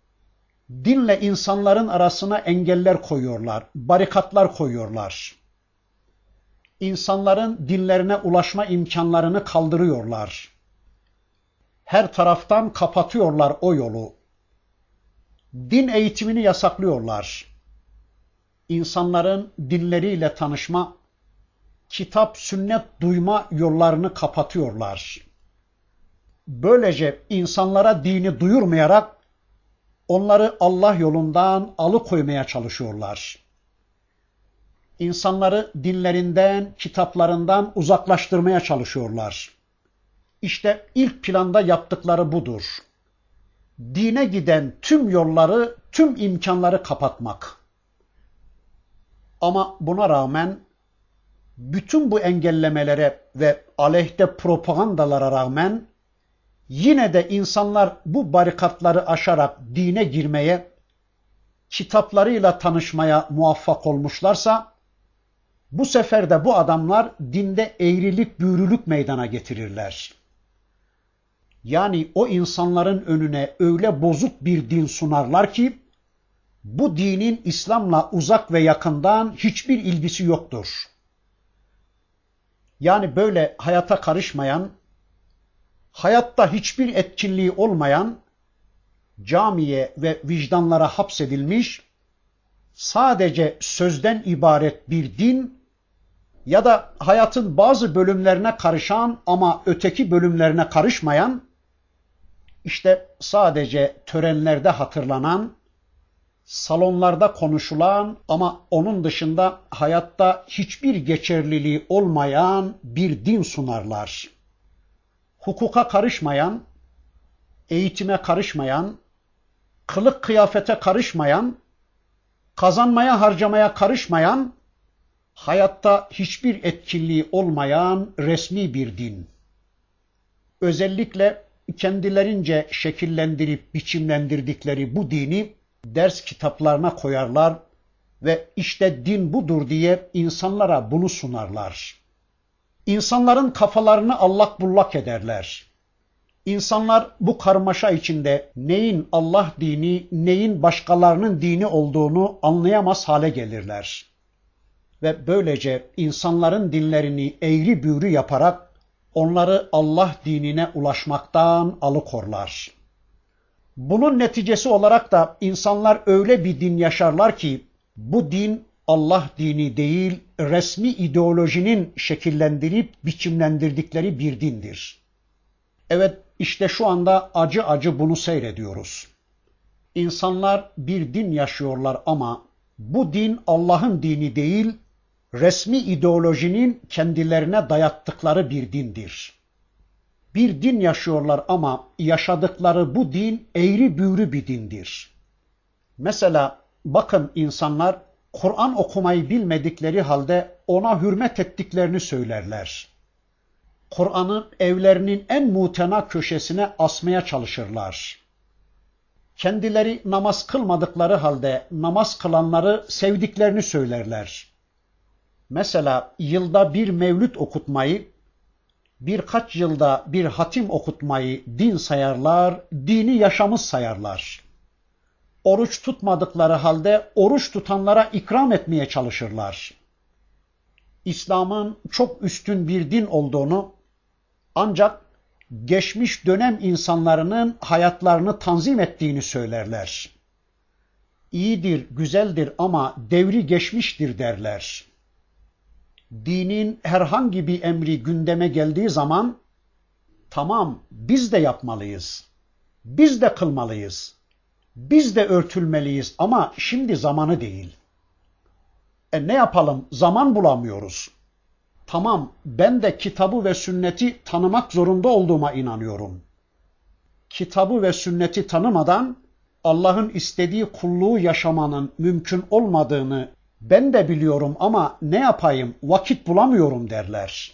Dinle insanların arasına engeller koyuyorlar, barikatlar koyuyorlar. İnsanların dinlerine ulaşma imkanlarını kaldırıyorlar. Her taraftan kapatıyorlar o yolu. Din eğitimini yasaklıyorlar. İnsanların dinleriyle tanışma, kitap, sünnet duyma yollarını kapatıyorlar. Böylece insanlara dini duyurmayarak onları Allah yolundan alıkoymaya çalışıyorlar. İnsanları dinlerinden, kitaplarından uzaklaştırmaya çalışıyorlar. İşte ilk planda yaptıkları budur. Dine giden tüm yolları, tüm imkanları kapatmak. Ama buna rağmen bütün bu engellemelere ve aleyhte propagandalara rağmen yine de insanlar bu barikatları aşarak dine girmeye, kitaplarıyla tanışmaya muvaffak olmuşlarsa, bu sefer de bu adamlar dinde eğrilik büğrülük meydana getirirler. Yani o insanların önüne öyle bozuk bir din sunarlar ki, bu dinin İslam'la uzak ve yakından hiçbir ilgisi yoktur. Yani böyle hayata karışmayan, hayatta hiçbir etkinliği olmayan, camiye ve vicdanlara hapsedilmiş, sadece sözden ibaret bir din ya da hayatın bazı bölümlerine karışan ama öteki bölümlerine karışmayan, işte sadece törenlerde hatırlanan, salonlarda konuşulan ama onun dışında hayatta hiçbir geçerliliği olmayan bir din sunarlar. Hukuka karışmayan, eğitime karışmayan, kılık kıyafete karışmayan, kazanmaya harcamaya karışmayan, hayatta hiçbir etkinliği olmayan resmi bir din. Özellikle kendilerince şekillendirip biçimlendirdikleri bu dini ders kitaplarına koyarlar ve işte din budur diye insanlara bunu sunarlar. İnsanların kafalarını allak bullak ederler. İnsanlar bu karmaşa içinde neyin Allah dini, neyin başkalarının dini olduğunu anlayamaz hale gelirler. Ve böylece insanların dinlerini eğri büğrü yaparak onları Allah dinine ulaşmaktan alıkorlar. Bunun neticesi olarak da insanlar öyle bir din yaşarlar ki bu din Allah dini değil, resmi ideolojinin şekillendirip biçimlendirdikleri bir dindir. Evet, işte şu anda acı acı bunu seyrediyoruz. İnsanlar bir din yaşıyorlar ama bu din Allah'ın dini değil, resmi ideolojinin kendilerine dayattıkları bir dindir. Bir din yaşıyorlar ama yaşadıkları bu din eğri büğrü bir dindir. Mesela bakın insanlar Kur'an okumayı bilmedikleri halde ona hürmet ettiklerini söylerler. Kur'an'ı evlerinin en mutena köşesine asmaya çalışırlar. Kendileri namaz kılmadıkları halde namaz kılanları sevdiklerini söylerler. Mesela yılda bir mevlüt okutmayı, birkaç yılda bir hatim okutmayı din sayarlar, dini yaşamız sayarlar. Oruç tutmadıkları halde oruç tutanlara ikram etmeye çalışırlar. İslam'ın çok üstün bir din olduğunu, ancak geçmiş dönem insanların hayatlarını tanzim ettiğini söylerler. İyidir, güzeldir ama devri geçmiştir derler. Dinin herhangi bir emri gündeme geldiği zaman, tamam biz de yapmalıyız, biz de kılmalıyız, biz de örtülmeliyiz ama şimdi zamanı değil. Ne yapalım, zaman bulamıyoruz. Tamam, ben de kitabı ve sünneti tanımak zorunda olduğuma inanıyorum. Kitabı ve sünneti tanımadan Allah'ın istediği kulluğu yaşamanın mümkün olmadığını ben de biliyorum ama ne yapayım, vakit bulamıyorum derler.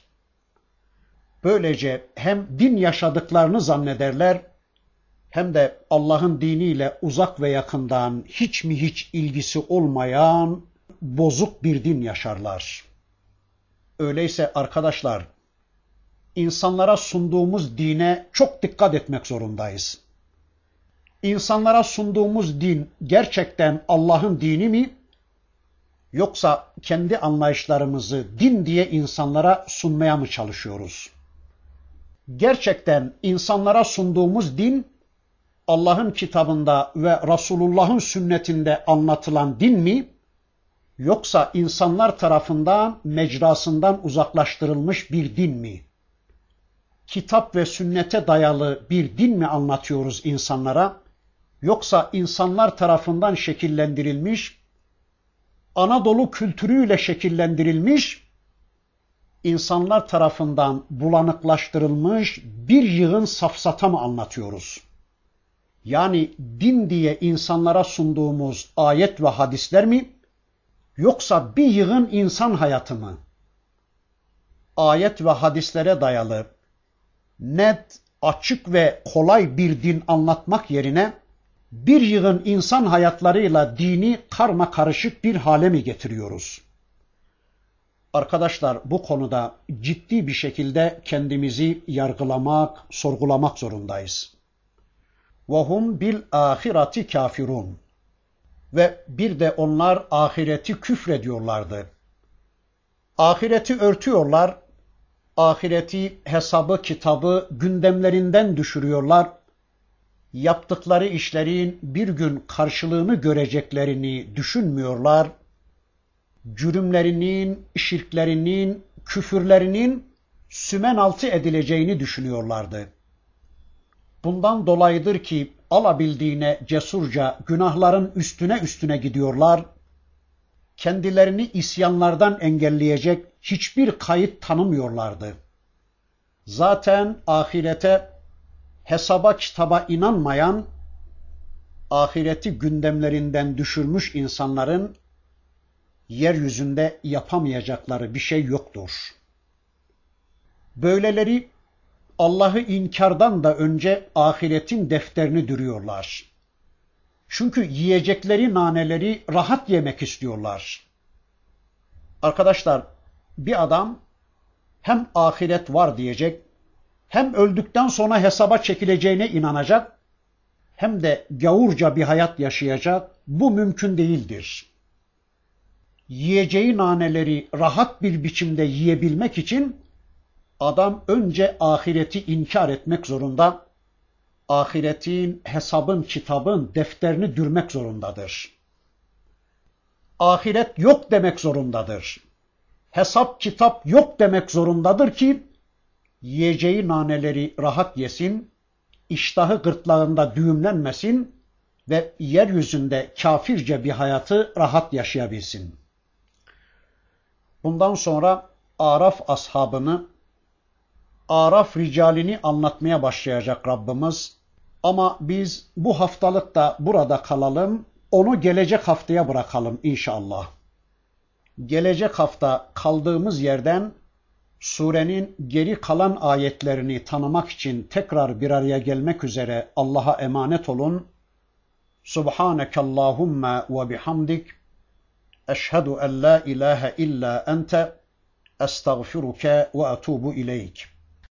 Böylece hem din yaşadıklarını zannederler, hem de Allah'ın diniyle uzak ve yakından hiç mi hiç ilgisi olmayan bozuk bir din yaşarlar. Öyleyse arkadaşlar, insanlara sunduğumuz dine çok dikkat etmek zorundayız. İnsanlara sunduğumuz din gerçekten Allah'ın dini mi? Yoksa kendi anlayışlarımızı din diye insanlara sunmaya mı çalışıyoruz? Gerçekten insanlara sunduğumuz din, Allah'ın kitabında ve Resulullah'ın sünnetinde anlatılan din mi? Yoksa insanlar tarafından mecrasından uzaklaştırılmış bir din mi? Kitap ve sünnete dayalı bir din mi anlatıyoruz insanlara? Yoksa insanlar tarafından şekillendirilmiş, Anadolu kültürüyle şekillendirilmiş, insanlar tarafından bulanıklaştırılmış bir yığın safsata mı anlatıyoruz? Yani din diye insanlara sunduğumuz ayet ve hadisler mi? Yoksa bir yığın insan hayatı mı? Ayet ve hadislere dayalı, net, açık ve kolay bir din anlatmak yerine bir yığın insan hayatlarıyla dini karma karışık bir hale mi getiriyoruz? Arkadaşlar, bu konuda ciddi bir şekilde kendimizi yargılamak, sorgulamak zorundayız. وَهُمْ بِالْآخِرَةِ كَافِرُونَ. Ve bir de onlar ahireti küfrediyorlardı. Ahireti örtüyorlar, ahireti, hesabı, kitabı gündemlerinden düşürüyorlar. Yaptıkları işlerin bir gün karşılığını göreceklerini düşünmüyorlar. Cürümlerinin, şirklerinin, küfürlerinin sümen altı edileceğini düşünüyorlardı. Bundan dolayıdır ki alabildiğine cesurca günahların üstüne gidiyorlar. Kendilerini isyanlardan engelleyecek hiçbir kayıt tanımıyorlardı. Zaten ahirete, hesaba kitaba inanmayan, ahireti gündemlerinden düşürmüş insanların yeryüzünde yapamayacakları bir şey yoktur. Böyleleri Allah'ı inkardan da önce ahiretin defterini dürüyorlar. Çünkü yiyecekleri naneleri rahat yemek istiyorlar. Arkadaşlar, bir adam hem ahiret var diyecek, hem öldükten sonra hesaba çekileceğine inanacak, hem de gavurca bir hayat yaşayacak. Bu mümkün değildir. Yiyeceği naneleri rahat bir biçimde yiyebilmek için adam önce ahireti inkar etmek zorunda, ahiretin, hesabın, kitabın defterini dürmek zorundadır. Ahiret yok demek zorundadır. Hesap, kitap yok demek zorundadır ki yiyeceği naneleri rahat yesin, iştahı gırtlağında düğümlenmesin ve yeryüzünde kafirce bir hayatı rahat yaşayabilsin. Bundan sonra Araf ashabını, Araf ricalini anlatmaya başlayacak Rabbimiz. Ama biz bu haftalık da burada kalalım, onu gelecek haftaya bırakalım inşallah. Gelecek hafta kaldığımız yerden surenin geri kalan ayetlerini tanımak için tekrar bir araya gelmek üzere Allah'a emanet olun. Subhanekallahumma ve bihamdik. Eşhedü en la ilahe illa ente. Estağfiruke ve etubu ileyk.